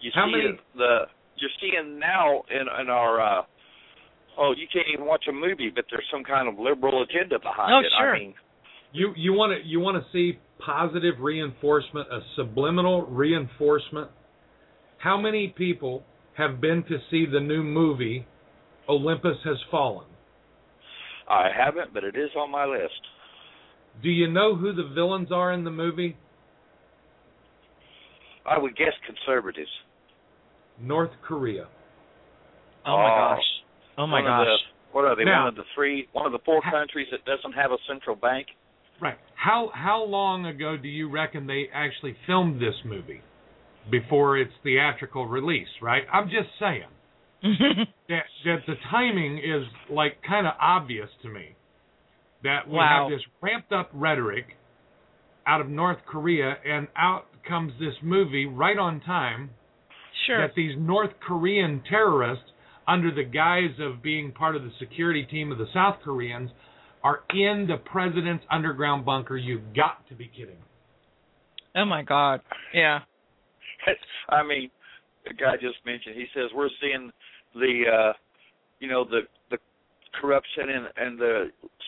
seeing now in our. You can't even watch a movie, but there's some kind of liberal agenda behind it. Sure. I mean, you want to see positive reinforcement, a subliminal reinforcement. How many people have been to see the new movie Olympus Has Fallen? I haven't, but it is on my list. Do you know who the villains are in the movie? I would guess conservatives. North Korea. Oh my gosh. Oh my gosh. What are they? Now, one of the four countries that doesn't have a central bank? Right. How long ago do you reckon they actually filmed this movie before its theatrical release, right? I'm just saying that the timing is like kind of obvious to me. That we have this ramped up rhetoric out of North Korea, and out comes this movie right on time. Sure. That these North Korean terrorists, under the guise of being part of the security team of the South Koreans, are in the president's underground bunker. You've got to be kidding. Oh, my God. Yeah. I mean, the guy just mentioned, he says, we're seeing the corruption and the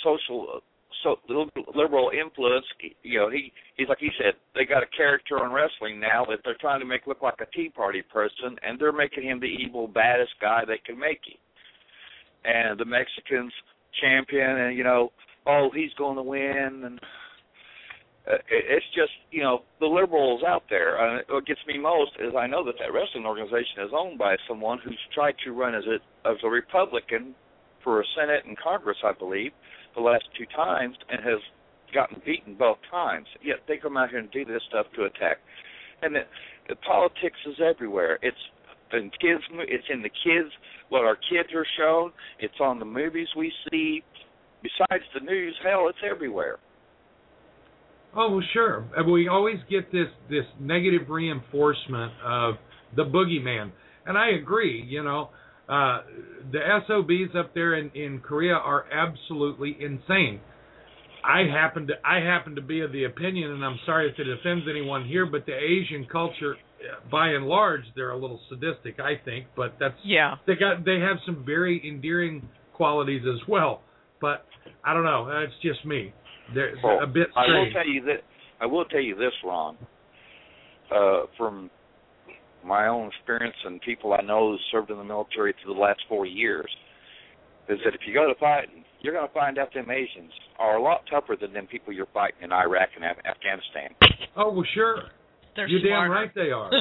liberal influence. He's like he said, they got a character on wrestling now that they're trying to make look like a Tea Party person, and they're making him the evil, baddest guy they can make him. And the Mexicans champion, and he's going to win, and it's just the liberals out there. What gets me most is I know that wrestling organization is owned by someone who's tried to run as a Republican for a Senate and Congress, I believe, the last 2 times, and has gotten beaten both times. Yet they come out here and do this stuff to attack. And the politics is everywhere. It's in kids. It's in the kids. What our kids are shown. It's on the movies we see. Besides the news, hell, it's everywhere. Oh, well, sure. We always get this negative reinforcement of the boogeyman, and I agree. The SOBs up there in Korea are absolutely insane. I happen to be of the opinion, and I'm sorry if it offends anyone here, but the Asian culture, by and large, they're a little sadistic, I think. But that's they have some very endearing qualities as well. But I don't know. That's just me. They're a bit strange. I will tell you this, Ron. From my own experience and people I know who served in the military through the last 4 years, is that if you go to fighting, you're going to find out them Asians are a lot tougher than them people you're fighting in Iraq and Afghanistan. Oh, well, sure. You're damn right they are.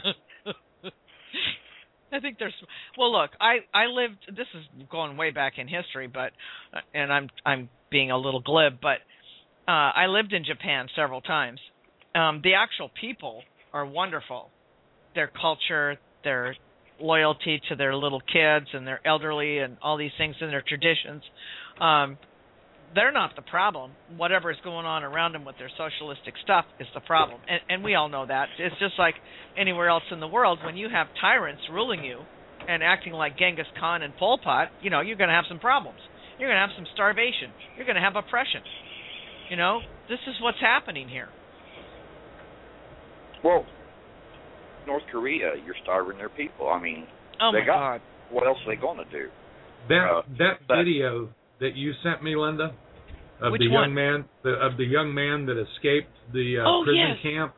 I think there's. Well, look, I lived. This is going way back in history, but and I'm being a little glib, but I lived in Japan several times. The actual people are wonderful. Their culture, their loyalty to their little kids and their elderly and all these things and their traditions. They're not the problem. Whatever is going on around them with their socialistic stuff is the problem. And we all know that. It's just like anywhere else in the world. When you have tyrants ruling you and acting like Genghis Khan and Pol Pot, you're going to have some problems. You're going to have some starvation. You're going to have oppression. This is what's happening here. Well, North Korea, you're starving their people. I mean, oh my God. What else are they going to do? That video that you sent me, Linda, of Which the young one? man, of the young man that escaped the prison camp.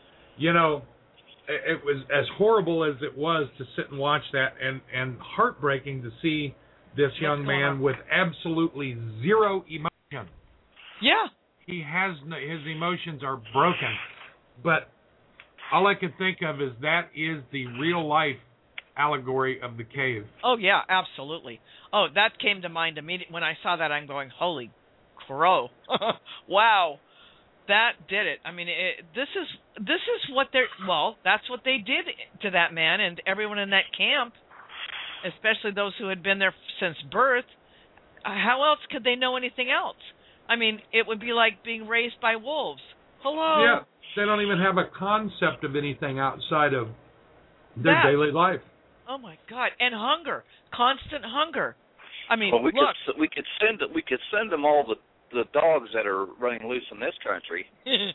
It was as horrible as it was to sit and watch that, and heartbreaking to see this young man with absolutely zero emotion. Yeah. He has his emotions are broken, but all I can think of is that is the real life allegory of the cave. Oh yeah, absolutely. Oh, that came to mind immediately when I saw that. I'm going, holy crow! Wow, that did it. I mean, this is what that's what they did to that man and everyone in that camp, especially those who had been there since birth. How else could they know anything else? I mean, it would be like being raised by wolves. Hello. Yeah, they don't even have a concept of anything outside of their daily life. Oh my God! And hunger, constant hunger. I mean, well, we look. could send them all the dogs that are running loose in this country.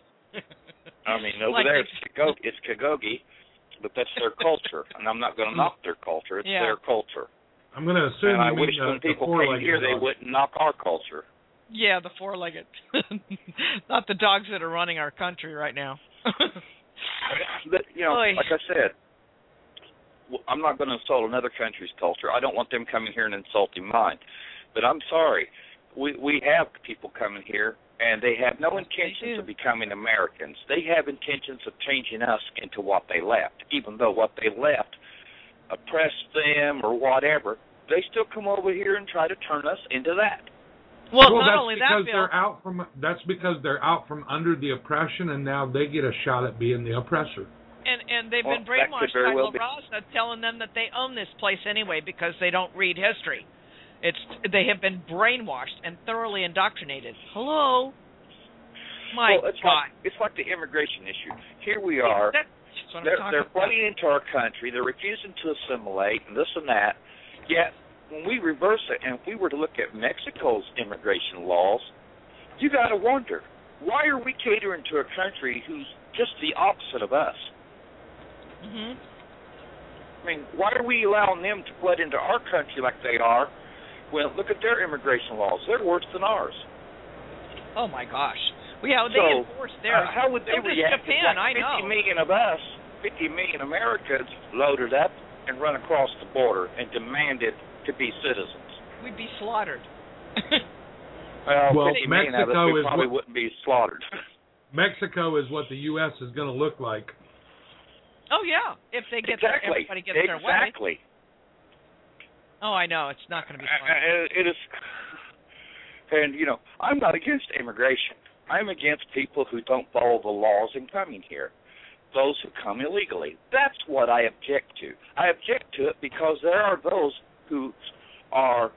I mean, over there it's Kagogi, but that's their culture, and I'm not going to knock their culture. It's their culture. I'm going to assume. And I wish when people came here, they wouldn't knock our culture. Yeah, the four-legged, not the dogs that are running our country right now. But like I said, I'm not going to insult another country's culture. I don't want them coming here and insulting mine. But I'm sorry, we have people coming here, and they have no intentions of becoming Americans. They have intentions of changing us into what they left, even though what they left oppressed them or whatever. They still come over here and try to turn us into that. Well, not only that, Bill. That's because they're out from under the oppression, and now they get a shot at being the oppressor. And they've been brainwashed by La Raza, telling them that they own this place anyway because they don't read history. They have been brainwashed and thoroughly indoctrinated. Hello, my God! It's like the immigration issue. Here we are. They're flooding into our country. They're refusing to assimilate and this and that. Yet when we reverse it, and if we were to look at Mexico's immigration laws, you got to wonder, why are we catering to a country who's just the opposite of us? Mm-hmm. I mean, why are we allowing them to flood into our country like they are? Well, look at their immigration laws. They're worse than ours. Oh, my gosh. Well, yeah, they enforce theirs. How would they react Japan, if 50 million of us, 50 million Americans loaded up and run across the border and demanded to be citizens? We'd be slaughtered. Well, 50 million of us, we probably wouldn't be slaughtered. Mexico is what the U.S. is going to look like. Oh, yeah, if they get everybody gets their way. Exactly. Oh, I know. It's not going to be fun. It is. And, I'm not against immigration. I'm against people who don't follow the laws in coming here, those who come illegally. That's what I object to. I object to it because there are those who are,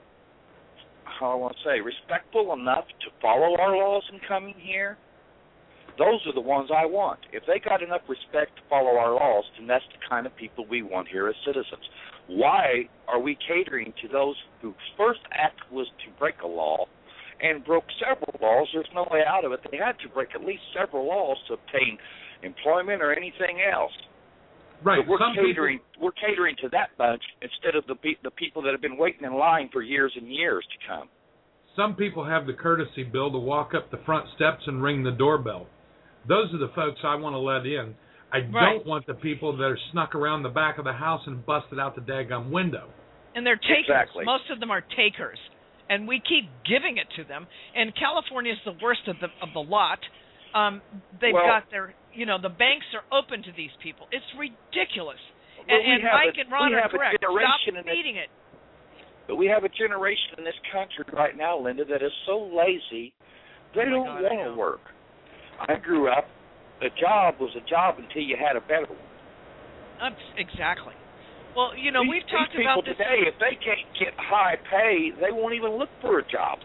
respectful enough to follow our laws in coming here. Those are the ones I want. If they got enough respect to follow our laws, then that's the kind of people we want here as citizens. Why are we catering to those whose first act was to break a law and broke several laws? There's no way out of it. They had to break at least several laws to obtain employment or anything else. Right. But we're catering to that bunch instead of the people that have been waiting in line for years and years to come. Some people have the courtesy, Bill, to walk up the front steps and ring the doorbell. Those are the folks I want to let in. I don't want the people that are snuck around the back of the house and busted out the daggum window. And they're takers. Exactly. Most of them are takers. And we keep giving it to them. And California's the worst of the lot. They've got their, the banks are open to these people. It's ridiculous. And Mike and Ron are correct. Stop feeding it. But we have a generation in this country right now, Linda, that is so lazy, they don't want to work. I grew up, a job was a job until you had a better one. Exactly. Well, you know, we've talked these people about this today. If they can't get high pay, they won't even look for a job.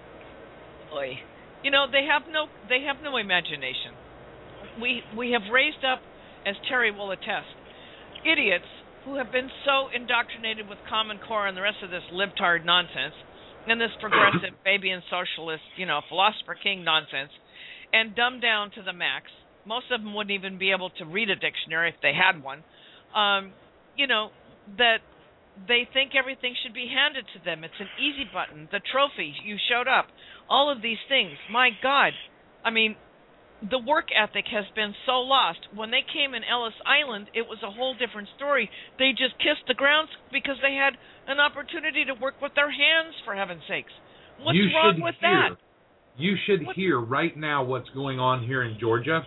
Boy, you know, they have no imagination. We have raised up, as Terry will attest, idiots who have been so indoctrinated with Common Core and the rest of this libtard nonsense and this progressive Fabian socialist, you know, philosopher king nonsense, and dumbed down to the max. Most of them wouldn't even be able to read a dictionary if they had one. You know, that they think everything should be handed to them. It's an easy button. The trophy, you showed up. All of these things. My God. I mean, the work ethic has been so lost. When they came in Ellis Island, it was a whole different story. They just kissed the ground because they had an opportunity to work with their hands, for heaven's sakes. What's wrong with that? You should hear right now what's going on here in Georgia.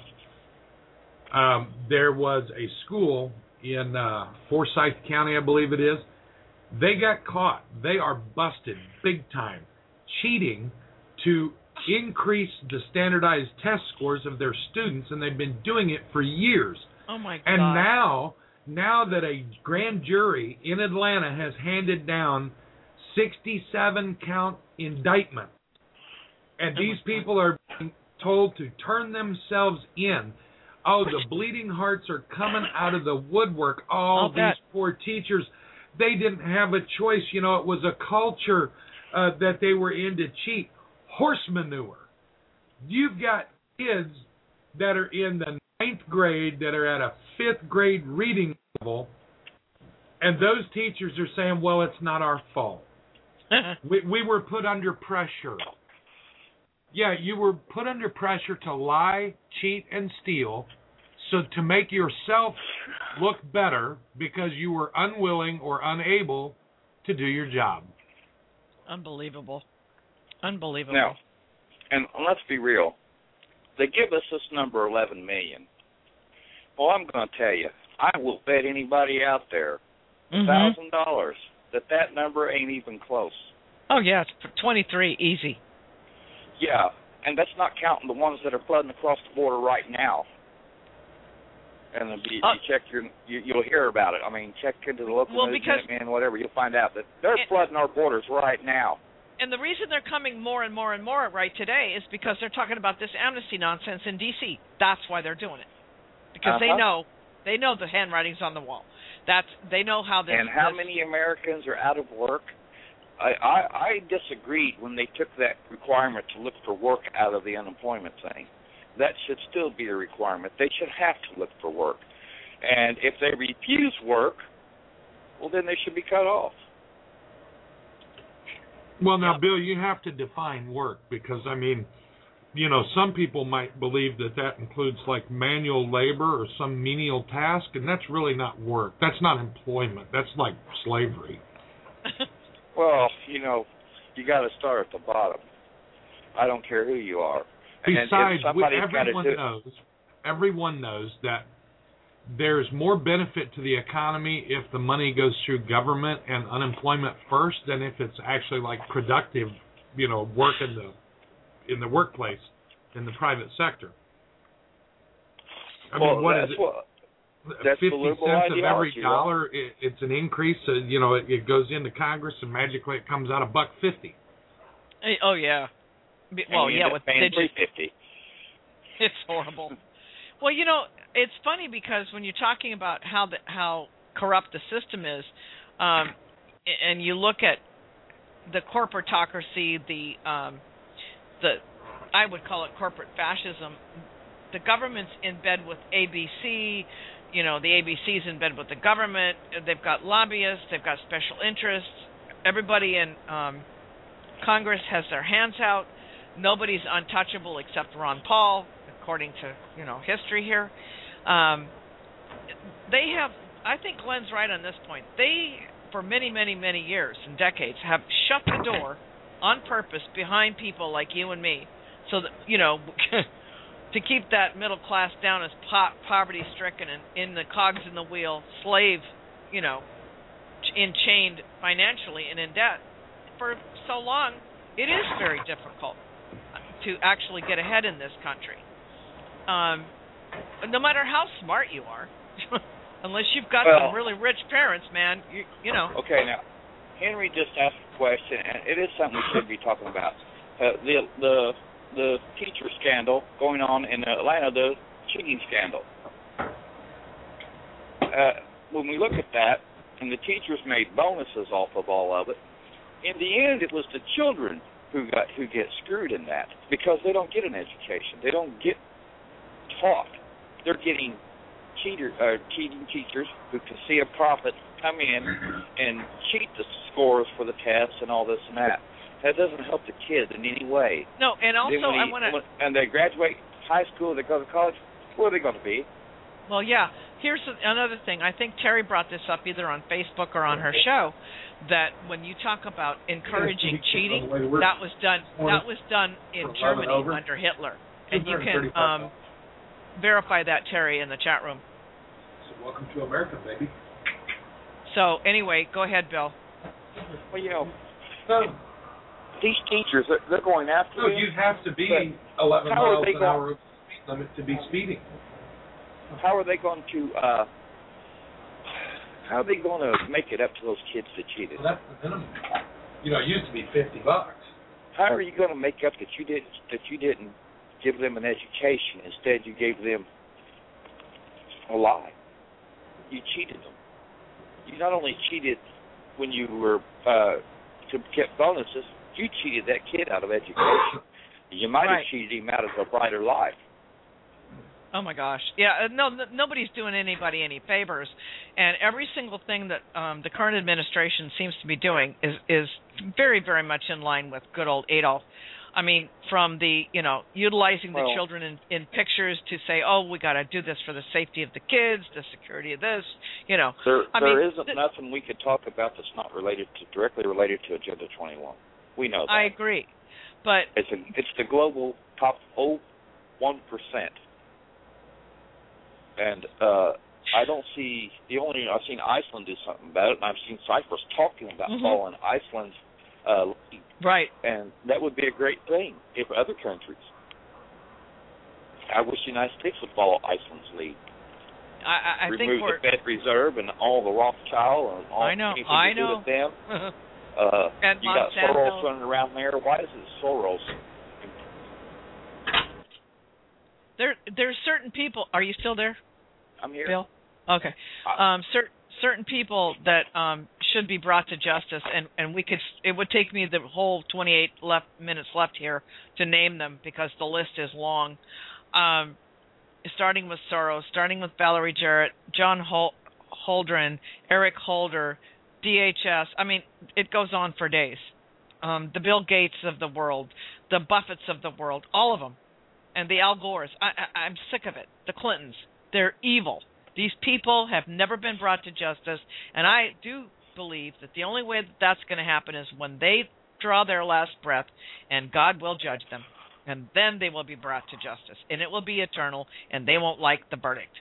There was a school in Forsyth County, I believe it is. They got caught. They are busted big time, cheating to increase the standardized test scores of their students, and they've been doing it for years. Oh, my God. And now that a grand jury in Atlanta has handed down 67-count indictment, and these people are being told to turn themselves in. Oh, the bleeding hearts are coming out of the woodwork. These poor teachers, they didn't have a choice. You know, it was a culture that they were in to cheat. Horse manure. You've got kids that are in the 9th grade that are at a 5th grade reading level, and those teachers are saying, well, it's not our fault. We were put under pressure. Yeah, you were put under pressure to lie, cheat, and steal, so to make yourself look better because you were unwilling or unable to do your job. Unbelievable. Unbelievable. Now, and let's be real. They give us this number, 11 million. Well, I'm going to tell you, I will bet anybody out there $1,000 that number ain't even close. Oh, yeah, it's 23, easy. Yeah, and that's not counting the ones that are flooding across the border right now. And you'll hear about it. I mean, check into the local news, man, whatever. You'll find out that they're flooding our borders right now. And the reason they're coming more and more and more right today is because they're talking about this amnesty nonsense in D.C. That's why they're doing it. Because they know the handwriting's on the wall. They know how this. And how many Americans are out of work? I disagreed when they took that requirement to look for work out of the unemployment thing. That should still be a requirement. They should have to look for work. And if they refuse work, well, then they should be cut off. Well, now, Bill, you have to define work because, I mean, you know, some people might believe that includes like manual labor or some menial task, and that's really not work. That's not employment. That's like slavery. Well, you know, you got to start at the bottom. I don't care who you are. Besides, everyone knows that there's more benefit to the economy if the money goes through government and unemployment first than if it's actually like productive, you know, work in the workplace in the private sector. I mean, what is it? That's 50 cents of every dollar, it's an increase. You know, it goes into Congress and magically it comes out $1.50. Oh yeah. Well, yeah, with $3.50. It's horrible. Well, you know, it's funny because when you're talking about how corrupt the system is, and you look at the corporatocracy, I would call it corporate fascism. The government's in bed with ABC. You know, the ABC's in bed with the government. They've got lobbyists. They've got special interests. Everybody in Congress has their hands out. Nobody's untouchable except Ron Paul, according to, you know, history here. They have, I think Glenn's right on this point. They, for many, many, many years and decades, have shut the door on purpose behind people like you and me, so that, you know, to keep that middle class down as poverty-stricken and in the cogs in the wheel, slave, you know, enchained financially and in debt for so long. It is very difficult to actually get ahead in this country. No matter how smart you are, Unless you've got some really rich parents, man, you know. Okay, now, Henry just asked a question, and it is something we should be talking about. The teacher scandal going on in Atlanta, the cheating scandal. When we look at that, and the teachers made bonuses off of all of it, in the end, it was the children who get screwed in that because they don't get an education. They don't get taught. They're getting cheating teachers who can see a profit come in and cheat the scores for the tests and all this and that. That doesn't help the kids in any way. No, and also I want to... And they graduate high school, they go to college, where are they going to be? Well, yeah. Here's another thing. I think Terry brought this up either on Facebook or on her show, that when you talk about encouraging cheating, that was done in Germany under Hitler. And you can verify that, Terry, in the chat room. So welcome to America, baby. So anyway, go ahead, Bill. Well, you know, these teachers, they're going after you. No, you have to be 11 miles an hour speed limit to be speeding. How are they going to make it up to those kids that cheated? Well, that's the minimum. You know, it used to be $50. How are you going to make up that you didn't give them an education? Instead, you gave them a lie. You cheated them. You not only cheated when you were to get bonuses, you cheated that kid out of education. You might have cheated him out of a brighter life. Oh my gosh! Yeah, nobody's doing anybody any favors, and every single thing that the current administration seems to be doing is very, very much in line with good old Adolf. I mean, from the utilizing the children in pictures to say, oh, we got to do this for the safety of the kids, the security of this. There isn't nothing we could talk about that's not directly related to Agenda 21. We know that. I agree, but it's the global top 1%. And I don't see I've seen Iceland do something about it, and I've seen Cyprus talking about following Iceland's lead. Right. And that would be a great thing if other countries. I wish the United States would follow Iceland's lead. I think remove the Fed Reserve and all the Rothschild and all anything to do with them. And you got Soros running around there. Why is it Soros? There's certain people. Are you still there? I'm here. Bill? Okay. Certain people that should be brought to justice, and it would take me the whole 28 minutes left here to name them because the list is long. Starting with Soros, starting with Valerie Jarrett, John Holdren, Eric Holder, DHS. I mean, it goes on for days. The Bill Gates of the world, the Buffetts of the world, all of them. And the Al Gores. I'm sick of it. The Clintons. They're evil. These people have never been brought to justice, and I do believe that the only way that that's going to happen is when they draw their last breath, and God will judge them, and then they will be brought to justice, and it will be eternal, and they won't like the verdict.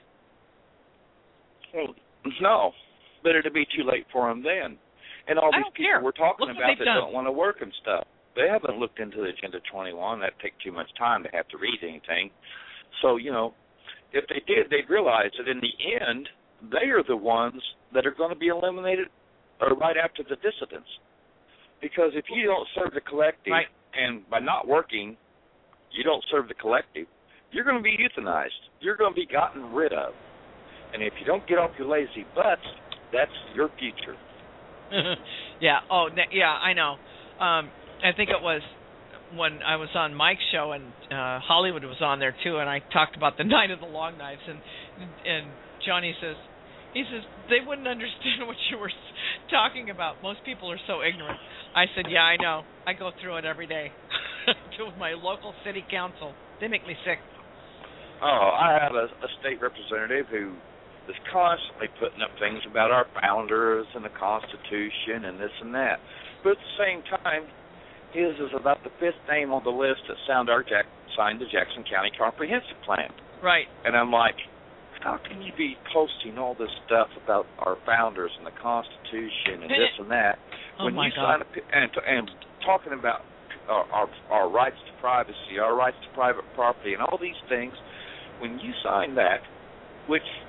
Well, no, but it'll be too late for them then. And all these people we're talking about that don't want to work and stuff. They haven't looked into the Agenda 21. That'd take too much time to have to read anything. So, if they did, they'd realize that in the end, they are the ones that are going to be eliminated right after the dissidents. Because if you don't serve the collective, and by not working, you don't serve the collective, you're going to be euthanized. You're going to be gotten rid of. And if you don't get off your lazy butts, that's your future. Yeah. Oh, yeah, I know. I think it was when I was on Mike's show, and Hollywood was on there too, and I talked about the Night of the Long Knives, and Johnny says, they wouldn't understand what you were talking about. Most people are so ignorant. I said, yeah, I know. I go through it every day to my local city council. They make me sick. Oh, I have a state representative who is constantly putting up things about our founders and the Constitution and this and that. But at the same time, his is about the fifth name on the list that signed the Jackson County Comprehensive Plan. Right. And I'm like, how can you be posting all this stuff about our founders and the Constitution and this and that when you sign and talking about our rights to privacy, our rights to private property, and all these things? When you sign that, which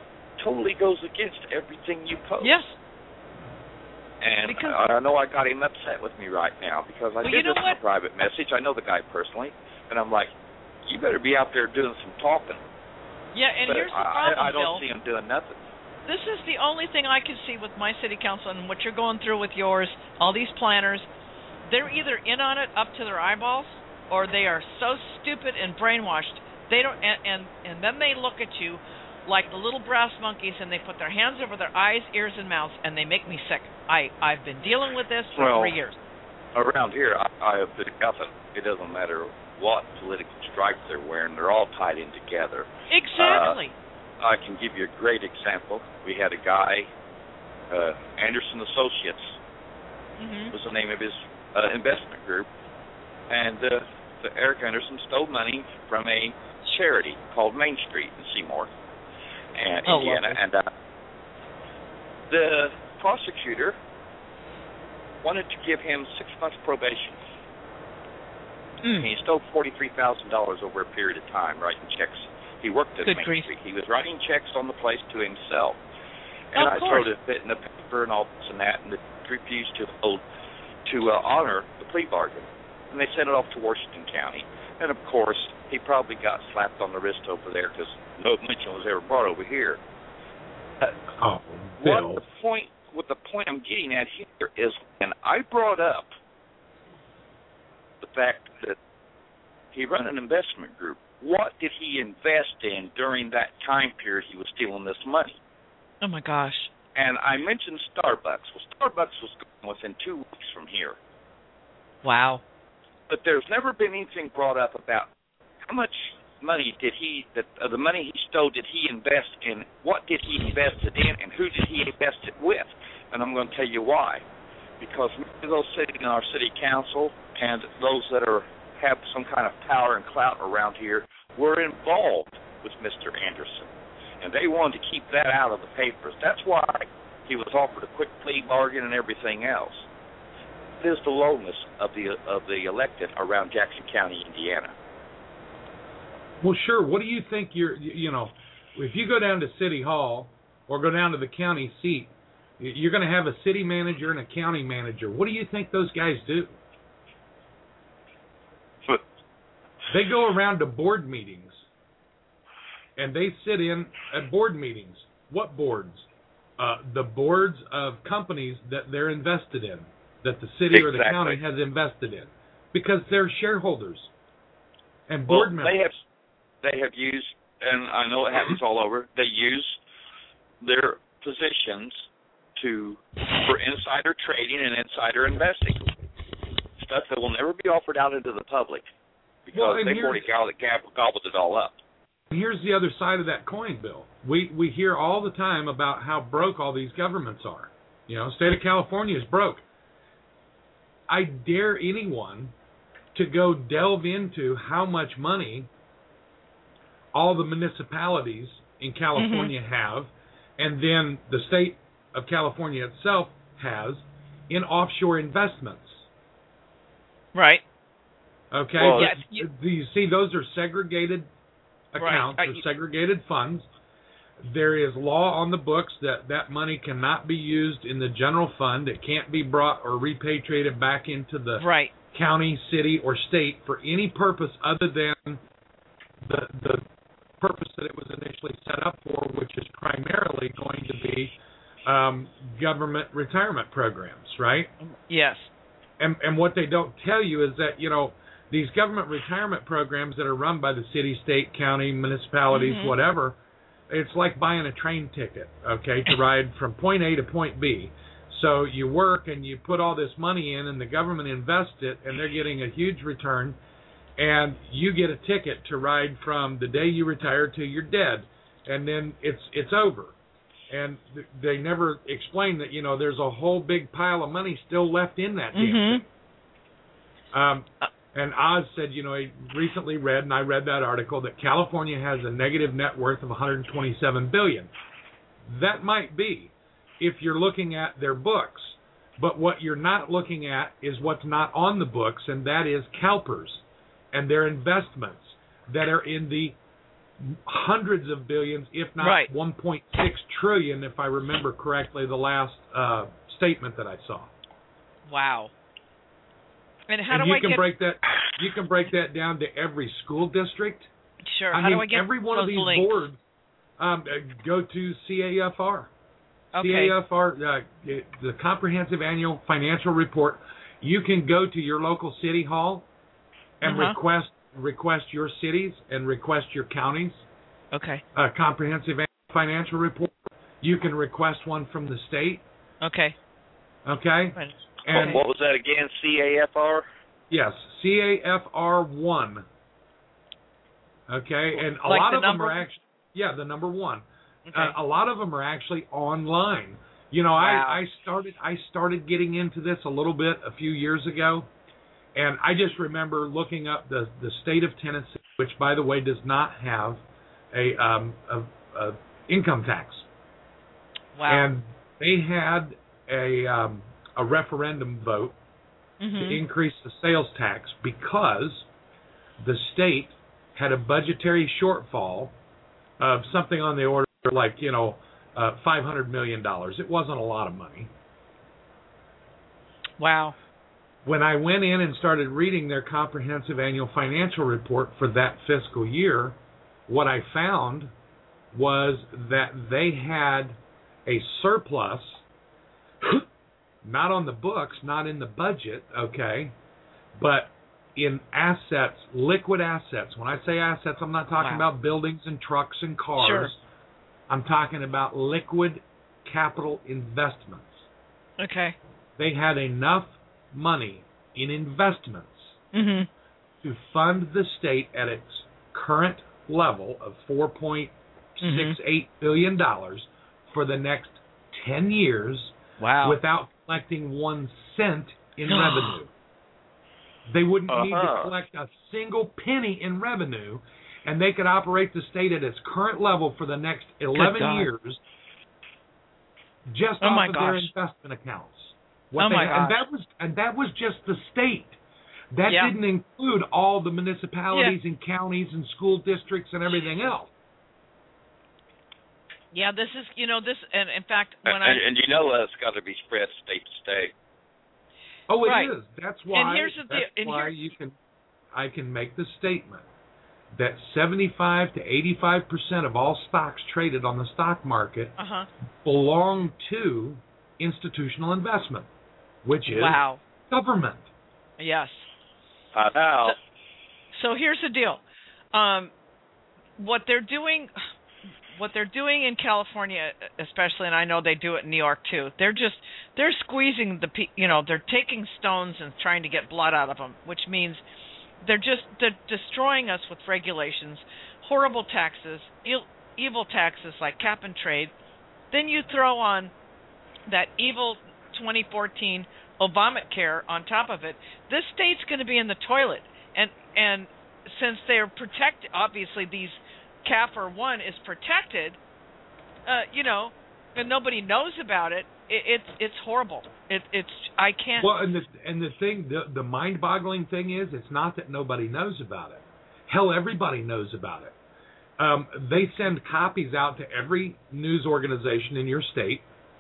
totally goes against everything you post. Yes. And I know I got him upset with me right now because I did this in a private message. I know the guy personally, and I'm like, you better be out there doing some talking. Yeah, and but here's the problem, I don't Bill. see him doing nothing. This is the only thing I can see with my city council and what you're going through with yours, all these planners. They're either in on it up to their eyeballs, or they are so stupid and brainwashed. They don't, and then they look at you like the little brass monkeys, and they put their hands over their eyes, ears, and mouths, and they make me sick. I've been dealing with this for 3 years. Around here, I have been nothing. It doesn't matter what political stripes they're wearing; they're all tied in together. Exactly. I can give you a great example. We had a guy, Anderson Associates, was the name of his investment group, and Eric Anderson stole money from a charity called Main Street in Seymour, and Indiana, and the prosecutor wanted to give him 6 months probation. And he stole $43,000 over a period of time, writing checks. He worked at Main Street. He was writing checks on the place to himself. And I told it in the paper and all this and that, and they refused to honor the plea bargain. And they sent it off to Washington County. And, of course, he probably got slapped on the wrist over there because no mention was ever brought over here. Bill. What the point I'm getting at here is, and I brought up the fact that he ran an investment group. What did he invest in during that time period he was stealing this money? Oh, my gosh. And I mentioned Starbucks. Well, Starbucks was gone within 2 weeks from here. Wow. But there's never been anything brought up about how much money did the money he stole, did he invest in? What did he invest it in, and who did he invest it with? And I'm going to tell you why. Because many of those sitting in our city council and those that have some kind of power and clout around here were involved with Mr. Anderson, and they wanted to keep that out of the papers. That's why he was offered a quick plea bargain and everything else. It is the lowness of the elected around Jackson County, Indiana. Well, sure. What do you think if you go down to City Hall or go down to the county seat, you're going to have a city manager and a county manager. What do you think those guys do? They go around to board meetings, and they sit in at board meetings. What boards? The boards of companies that they're invested in, that the city or the county has invested in, because they're shareholders and board members. They have used, and I know it happens all over, they use their positions for insider trading and insider investing, stuff that will never be offered out into the public because they've already gobbled it all up. Here's the other side of that coin, Bill. We hear all the time about how broke all these governments are. State of California is broke. I dare anyone to go delve into how much money all the municipalities in California have, and then the state of California itself has in offshore investments. Right. Okay. Well, you see, those are segregated accounts or segregated funds. There is law on the books that money cannot be used in the general fund. It can't be brought or repatriated back into the county, city, or state for any purpose other than the purpose that it was initially set up for, which is primarily going to be government retirement programs, right? Yes. And what they don't tell you is that, these government retirement programs that are run by the city, state, county, municipalities, whatever, it's like buying a train ticket, okay, to ride from point A to point B. So you work and you put all this money in and the government invests it and they're getting a huge return, and you get a ticket to ride from the day you retire to you're dead, and then it's over. And they never explain that, there's a whole big pile of money still left in that damn thing. And Oz said, he recently read, and I read that article, that California has a negative net worth of $127 billion. That might be if you're looking at their books. But what you're not looking at is what's not on the books, and that is CalPERS and their investments that are in the hundreds of billions, if not Right. 1.6 trillion, if I remember correctly, the last statement that I saw. Wow. And how and do you I can get? break that. You can break that down to every school district. Sure. I How mean, do I get every one of those these links? boards. Go to CAFR. Okay. CAFR, the Comprehensive Annual Financial Report. You can go to your local city hall and request your cities and request your counties. Okay. Comprehensive Annual Financial Report. You can request one from the state. Okay. Okay. Right. And what was that again? CAFR? yes, CAFR1. Okay, and a Like lot the of them number? are actually the number 1. Okay. A lot of them are actually online. You know, Wow. I started getting into this a little bit a few years ago, and I just remember looking up the state of Tennessee, which by the way does not have a income tax. Wow. And they had a referendum vote to increase the sales tax because the state had a budgetary shortfall of something on the order like, $500 million. It wasn't a lot of money. Wow. When I went in and started reading their comprehensive annual financial report for that fiscal year, what I found was that they had a surplus, not on the books, not in the budget, okay, but in assets, liquid assets. When I say assets, I'm not talking about buildings and trucks and cars. Sure. I'm talking about liquid capital investments. Okay. They had enough money in investments to fund the state at its current level of $4.68 billion for the next 10 years without collecting 1 cent in revenue. They wouldn't need to collect a single penny in revenue, and they could operate the state at its current level for the next 11 years just off of their investment accounts. And that was just the state. That didn't include all the municipalities and counties and school districts and everything else. Yeah, this is, and in fact, when and that's got to be spread state to state. Oh, it is. That's why. And here's the deal. That's why I can make the statement that 75 to 85% of all stocks traded on the stock market belong to institutional investment, which is government. Yes. Now. So here's the deal. What they're doing in California, especially, and I know they do it in New York too. They're squeezing they're taking stones and trying to get blood out of them, which means they're destroying us with regulations, horrible taxes, evil taxes like cap and trade. Then you throw on that evil 2014 Obamacare on top of it. This state's going to be in the toilet, and since they're protected, obviously these CAFR 1 is protected, and nobody knows about it. It's horrible. I can't. Well, and the thing, the mind-boggling thing is, it's not that nobody knows about it. Hell, everybody knows about it. They send copies out to every news organization in your state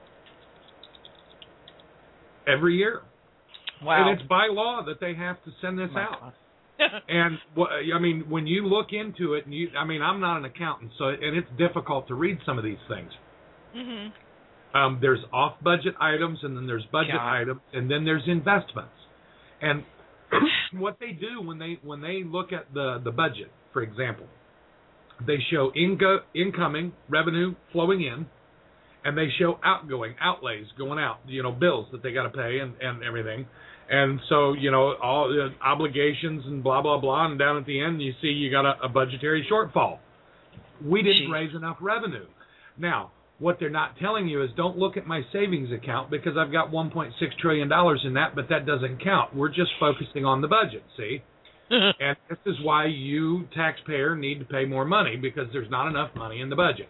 every year. Wow. And it's by law that they have to send this out. And I mean, when you look into it, and I'm not an accountant, and it's difficult to read some of these things. There's off-budget items, and then there's budget items, and then there's investments. And what they do when they look at the budget, for example, they show incoming revenue flowing in, and they show outgoing outlays going out, bills that they got to pay and everything. And so, all the obligations and blah, blah, blah, and down at the end you see you got a budgetary shortfall. We didn't raise enough revenue. Now, what they're not telling you is don't look at my savings account because I've got $1.6 trillion in that, but that doesn't count. We're just focusing on the budget, see? And this is why you, taxpayer, need to pay more money because there's not enough money in the budget.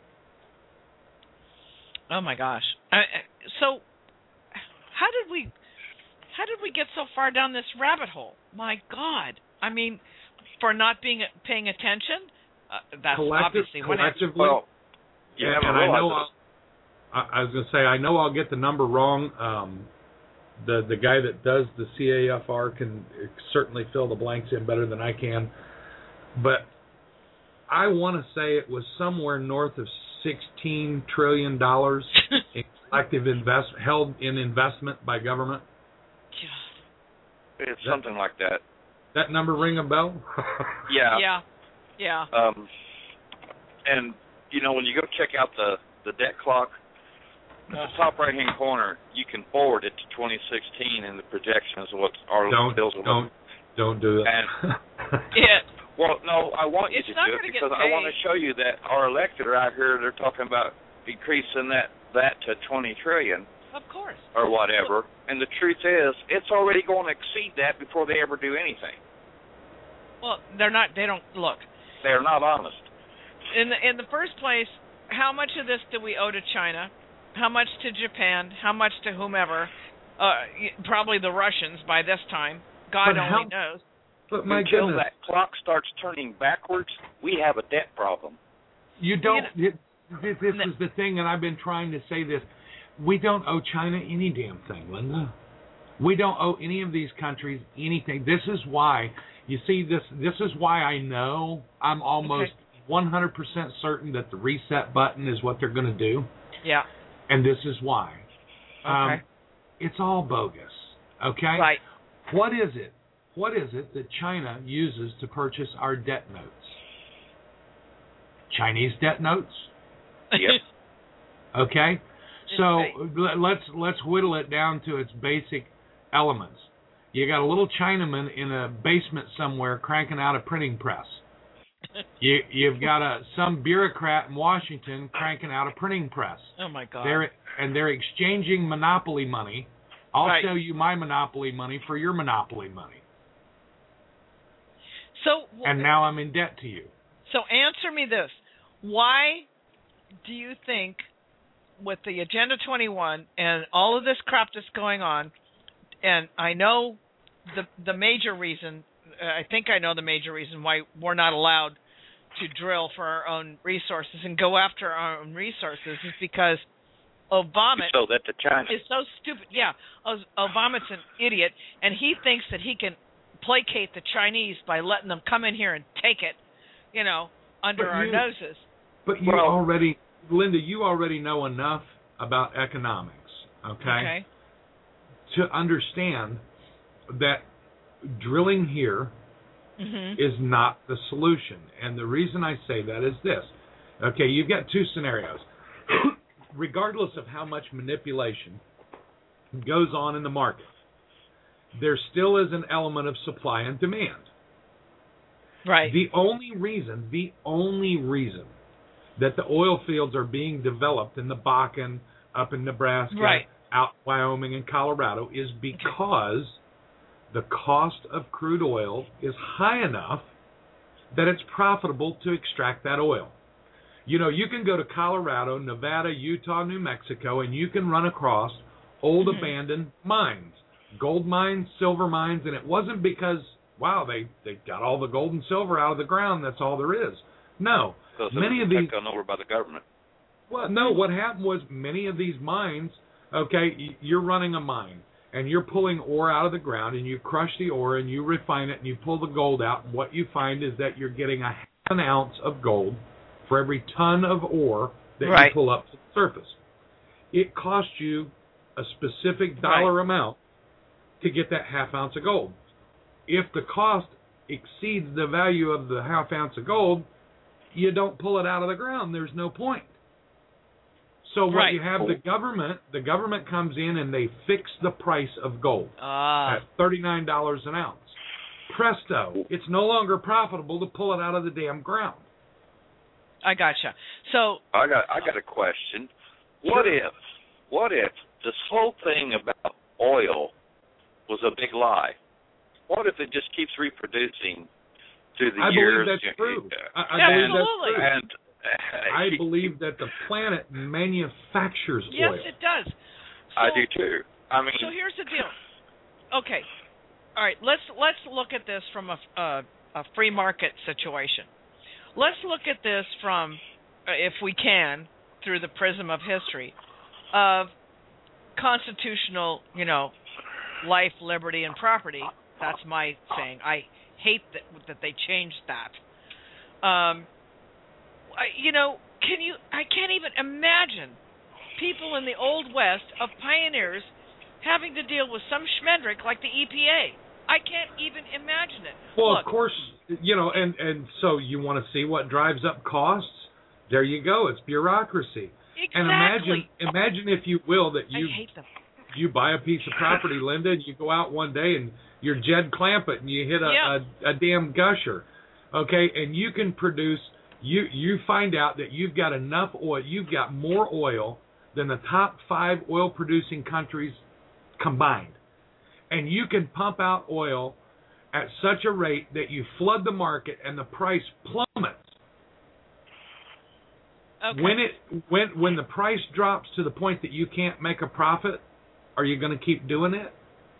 Oh, my gosh. So how did we get so far down this rabbit hole? My God. I mean, for not paying attention, That's obviously one answer. Collectively, Well, you and haven't I know realized I was going to say, I know I'll get the number wrong. The guy that does the CAFR can certainly fill the blanks in better than I can. But I want to say it was somewhere north of $16 trillion in collective held in investment by government. it's something like that. That number ring a bell? Yeah. Yeah. And, you know, when you go check out the debt clock, in the top right-hand corner, you can forward it to 2016 and the projections of what our bills will Don't do it. And, Yeah. well, no, I want you It's to not do it gonna because get I want to paid. show you that our elected are out here, they're talking about increasing that to $20 trillion Of course. or whatever. And the truth is, it's already going to exceed that before they ever do anything. Well, they're not. They don't look. They're not honest. In the first place, how much of this do we owe to China? How much to Japan? How much to whomever? Probably the Russians by this time. God only knows. But my Until goodness, that clock starts turning backwards, we have a debt problem. you don't. This is the thing, and I've been trying to say this. We don't owe China any damn thing, Linda. We don't owe any of these countries anything. This is why, you see, this is why I know I'm almost 100% certain that the reset button is what they're going to do. Yeah. And this is why. Okay. It's all bogus. Okay? Right. What is it? What is it that China uses to purchase our debt notes? Chinese debt notes? Yep. Okay? So let's whittle it down to its basic elements. You got a little Chinaman in a basement somewhere cranking out a printing press. You've got some bureaucrat in Washington cranking out a printing press. Oh my God. They're exchanging monopoly money. I'll Right. show you my monopoly money for your monopoly money. So. And now I'm in debt to you. So answer me this: why do you think, with the Agenda 21 and all of this crap that's going on, and I know the major reason, I think I know the major reason why we're not allowed to drill for our own resources and go after our own resources is because Obama So that the China is so stupid. Yeah, Obama's an idiot, and he thinks that he can placate the Chinese by letting them come in here and take it, under our noses. But you already, Linda, you already know enough about economics, okay? To understand that drilling here is not the solution. And the reason I say that is this. Okay, you've got two scenarios. Regardless of how much manipulation goes on in the market, there still is an element of supply and demand. Right. The only reason that the oil fields are being developed in the Bakken, up in Nebraska, out in Wyoming and Colorado is because the cost of crude oil is high enough that it's profitable to extract that oil. You can go to Colorado, Nevada, Utah, New Mexico, and you can run across old abandoned mines, gold mines, silver mines, and it wasn't because, wow, they got all the gold and silver out of the ground, that's all there is. No. Many of these taken over by the government. Well, no, what happened was many of these mines, okay, you're running a mine, and you're pulling ore out of the ground, and you crush the ore, and you refine it, and you pull the gold out, and what you find is that you're getting a half an ounce of gold for every ton of ore that you pull up to the surface. It costs you a specific dollar amount to get that half ounce of gold. If the cost exceeds the value of the half ounce of gold, you don't pull it out of the ground. There's no point. So what you have, the government comes in and they fix the price of gold at $39 an ounce. Presto, it's no longer profitable to pull it out of the damn ground. I gotcha. So I got a question. What if this whole thing about oil was a big lie? What if it just keeps reproducing through the years? I believe that's true. I believe that the planet manufactures oil. Yes, it does. So, I do too. So here's the deal. Okay, all right. Let's look at this from a free market situation. let's look at this from, if we can, through the prism of history, of constitutional, life, liberty, and property. That's my saying. I hate that they changed that. I can't even imagine people in the Old West of pioneers having to deal with some schmendrick like the EPA. I can't even imagine it. Well, Look, of course, and so you want to see what drives up costs? There you go. It's bureaucracy. Exactly. And imagine if you will, that I hate them. you buy a piece of property, Linda, and you go out one day and you're Jed Clampett and you hit a damn gusher, okay? And you can produce, you find out that you've got enough oil, you've got more oil than the top 5 oil-producing countries combined. And you can pump out oil at such a rate that you flood the market and the price plummets. Okay. When the price drops to the point that you can't make a profit, are you going to keep doing it?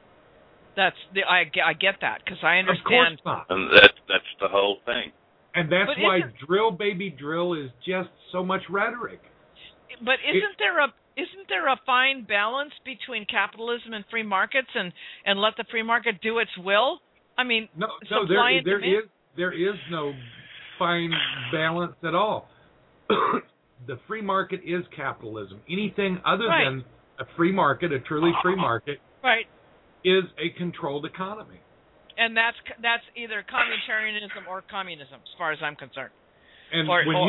I get that, because I understand. Of course not. And that's the whole thing. And that's why drill, baby, drill is just so much rhetoric. But isn't there a fine balance between capitalism and free markets, and let the free market do its will? I mean, there is no fine balance at all. The free market is capitalism. Anything other than a free market, a truly free market, is a controlled economy. And that's either communitarianism or communism, as far as I'm concerned. And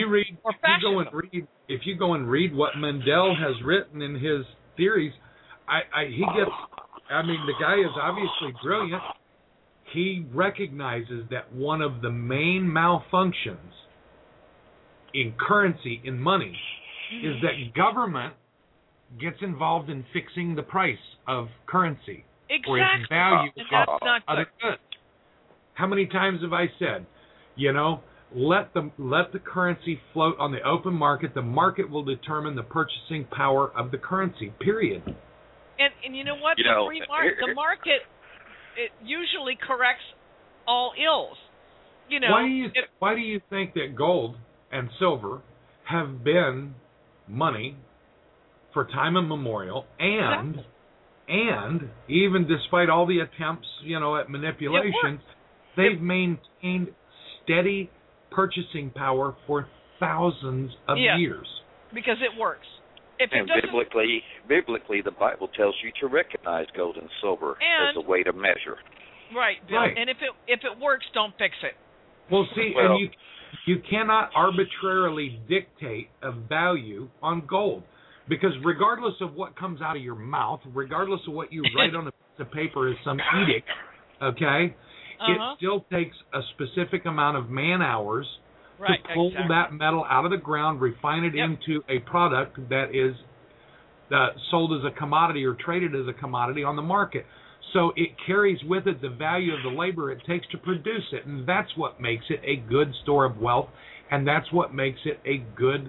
if you go and read what Mendel has written in his theories, the guy is obviously brilliant. He recognizes that one of the main malfunctions in currency, in money, is that government gets involved in fixing the price of currency or its value. And that's not good. How many times have I said, let the currency float on the open market. The market will determine the purchasing power of the currency. Period. And you know what? The market it usually corrects all ills. Why do you think that gold and silver have been money for time immemorial, and even despite all the attempts, at manipulation, they've maintained steady purchasing power for thousands of years. Because it works. Biblically, the Bible tells you to recognize gold and silver as a way to measure. Right, Bill. Right. And if it works, don't fix it. Well, and you cannot arbitrarily dictate a value on gold, because regardless of what comes out of your mouth, regardless of what you write on a piece of paper as some edict, okay, it still takes a specific amount of man hours to pull that metal out of the ground, refine it into a product that is sold as a commodity or traded as a commodity on the market. So it carries with it the value of the labor it takes to produce it, and that's what makes it a good store of wealth, and that's what makes it a good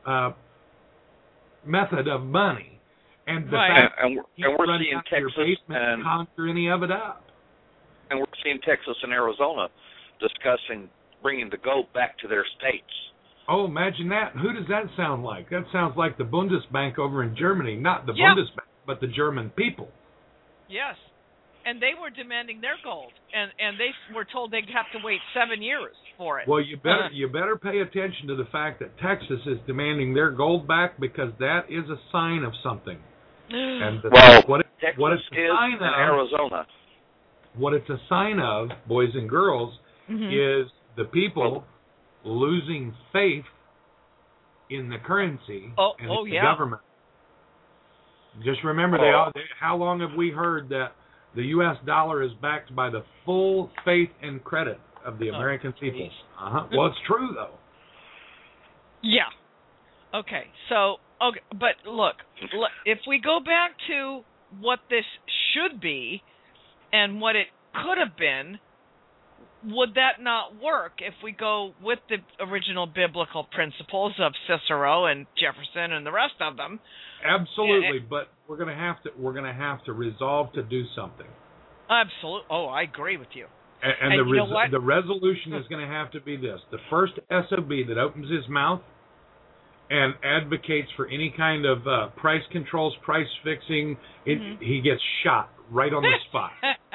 method of money. And the fact and we're seeing Texas and conjure any of it up. And we're seeing Texas and Arizona discussing bringing the gold back to their states. Oh, imagine that. Who does that sound like? That sounds like the Bundesbank over in Germany. Not the Bundesbank, but the German people. Yes. And they were demanding their gold, and they were told they'd have to wait 7 years for it. Well, you better pay attention to the fact that Texas is demanding their gold back, because that is a sign of something. And Texas is Arizona. What it's a sign of, boys and girls, is the people losing faith in the currency and in the government. Just remember, how long have we heard that the U.S. dollar is backed by the full faith and credit of the American people? Well, it's true, though. Yeah. Okay. So, but look, if we go back to what this should be and what it could have been, would that not work if we go with the original biblical principles of Cicero and Jefferson and the rest of them? Absolutely, but we're going to have to resolve to do something. Absolutely. Oh, I agree with you. And you know what? the resolution is going to have to be this: the first SOB that opens his mouth and advocates for any kind of price controls, price fixing, he gets shot right on the spot.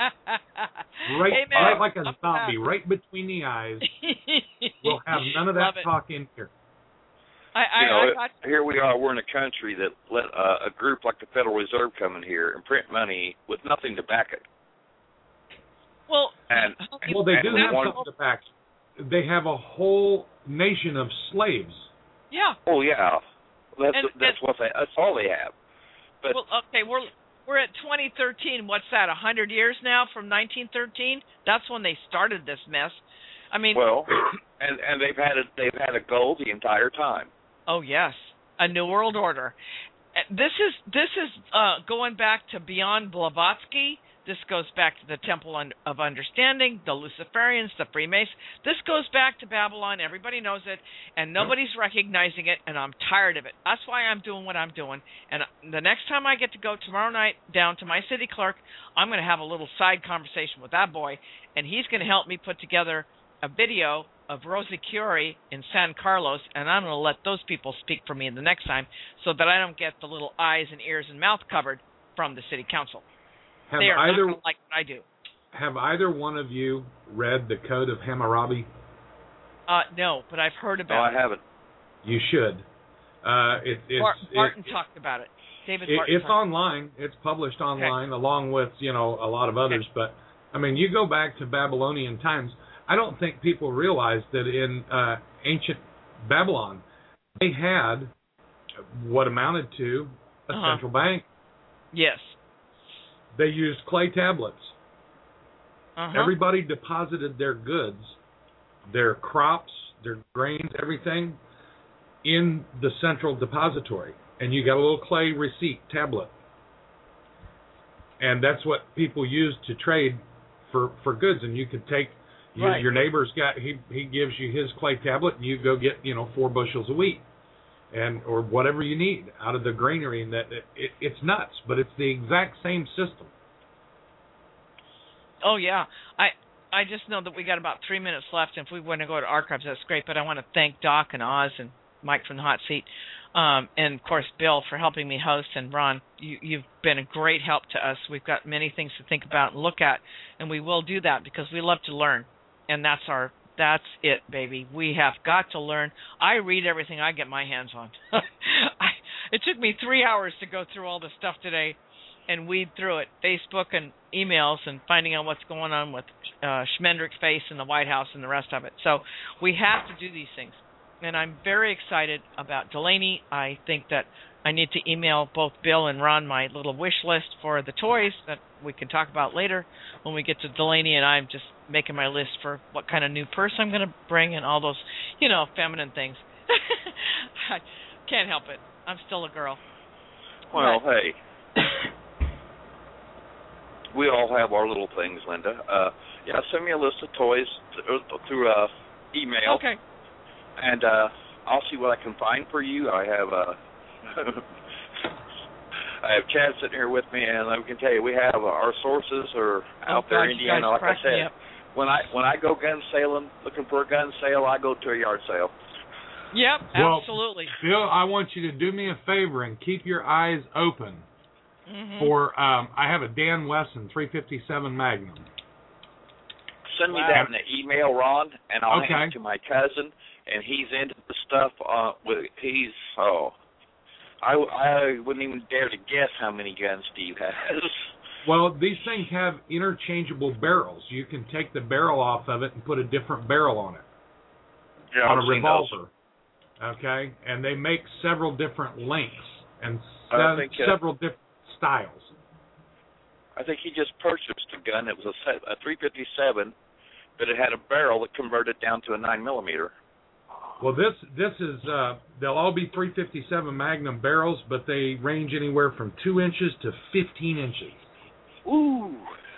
Right like a zombie, right between the eyes. We'll have none of that talk in here. Here we are. We're in a country that let a group like the Federal Reserve come in here and print money with nothing to back it. Well, they do have something to back it. They have a whole nation of slaves. Yeah. Oh yeah, that's all they have. But okay, we're at 2013. What's that? 100 years now from 1913. That's when they started this mess. I mean, and they've had a goal the entire time. Oh yes, a new world order. This is going back to beyond Blavatsky. This goes back to the Temple of Understanding, the Luciferians, the Freemasons. This goes back to Babylon. Everybody knows it, and nobody's recognizing it, and I'm tired of it. That's why I'm doing what I'm doing. And the next time I get to go tomorrow night down to my city clerk, I'm going to have a little side conversation with that boy, and he's going to help me put together a video of Rosa Curie in San Carlos, and I'm going to let those people speak for me the next time so that I don't get the little eyes and ears and mouth covered from the city council. They are not going to like what I do. Have either one of you read the Code of Hammurabi? No, but I've heard about it. No, I haven't. You should. Barton talked about it. David Barton. It's online. It's published online along with, a lot of others. But, I mean, you go back to Babylonian times. I don't think people realize that in ancient Babylon, they had what amounted to a central bank. Yes. They used clay tablets. Everybody deposited their goods, their crops, their grains, everything, in the central depository. And you got a little clay receipt tablet. And that's what people used to trade for goods. And you could take, your neighbor's got, he gives you his clay tablet, and you go get, 4 bushels of wheat. Or whatever you need out of the granary, and it's nuts, but it's the exact same system. Oh yeah, I just know that we got about 3 minutes left. And if we want to go to archives, that's great. But I want to thank Doc and Oz and Mike from the hot seat, and of course Bill for helping me host. And Ron, you've been a great help to us. We've got many things to think about and look at, and we will do that because we love to learn, and that's it, baby. We have got to learn. I read everything I get my hands on. It took me 3 hours to go through all the stuff today and weed through it, Facebook and emails, and finding out what's going on with Schmendrick's face in the White House and the rest of it. So we have to do these things. And I'm very excited about Delaney. I think that I need to email both Bill and Ron my little wish list for the toys that we can talk about later when we get to Delaney, and I'm just making my list for what kind of new purse I'm going to bring and all those, feminine things. I can't help it. I'm still a girl. Well, hey. We all have our little things, Linda. Send me a list of toys through email. Okay. And I'll see what I can find for you. I have I have Chad sitting here with me, and I can tell you we have our sources are out there in Indiana. Like I said, when I go gun sailing, looking for a gun sale, I go to a yard sale. Yep, absolutely. Bill, I want you to do me a favor and keep your eyes open for. I have a Dan Wesson 357 Magnum. Send me that in an email, Ron, and I'll hand it to my cousin, and he's into the stuff. I wouldn't even dare to guess how many guns Steve has. Well, these things have interchangeable barrels. You can take the barrel off of it and put a different barrel on it. Yeah, on a revolver. Okay? And they make several different lengths and several different styles. I think he just purchased a gun. It was a 357, but it had a barrel that converted down to a 9mm. Well, this is they'll all be 357 Magnum barrels, but they range anywhere from 2 inches to 15 inches. Ooh.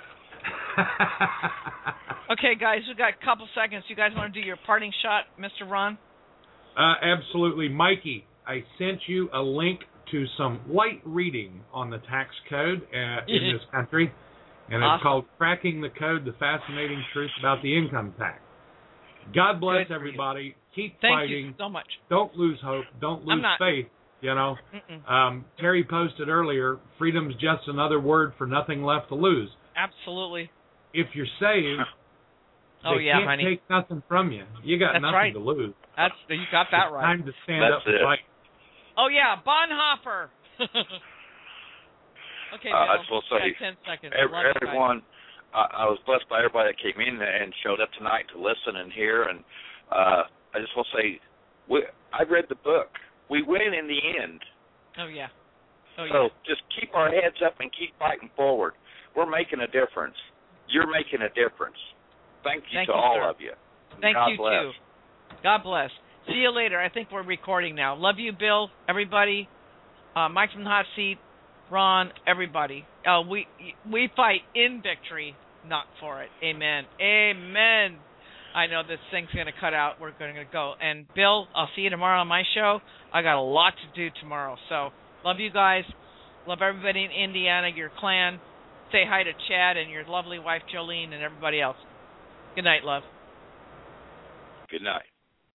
Okay, guys, we've got a couple seconds. You guys want to do your parting shot, Mr. Ron? Absolutely. Mikey, I sent you a link to some light reading on the tax code in this country. And Awesome. it's called Cracking the Code, The Fascinating Truth About the Income Tax. God bless Good for everybody. Keep Thank fighting. you so much. Don't lose hope. Don't lose faith. You know, Terry posted earlier, freedom's just another word for nothing left to lose. Absolutely. If you're saved, they can't honey. take nothing from you. You got That's nothing right. to lose. You got that It's right. time to stand That's up and it. fight. Oh yeah, Bonhoeffer. Okay, Bill. I just will say, 10 seconds. Love you guys. everyone, I was blessed by everybody that came in and showed up tonight to listen and hear. And I just will say, I read the book. We win in the end. Oh yeah. Oh So yeah. just keep our heads up and keep fighting forward. We're making a difference. You're making a difference. Thank you to all sir. of you. Thank God you bless. too. God bless. See you later. I think we're recording now. Love you, Bill. Everybody. Mike from the hot seat. Ron. Everybody. We fight in victory, not for it. Amen. Amen. I know this thing's going to cut out. We're going to go. And Bill, I'll see you tomorrow on my show. I got a lot to do tomorrow. So love you guys. Love everybody in Indiana, your clan. Say hi to Chad and your lovely wife Jolene and everybody else. Good night, love. Good night.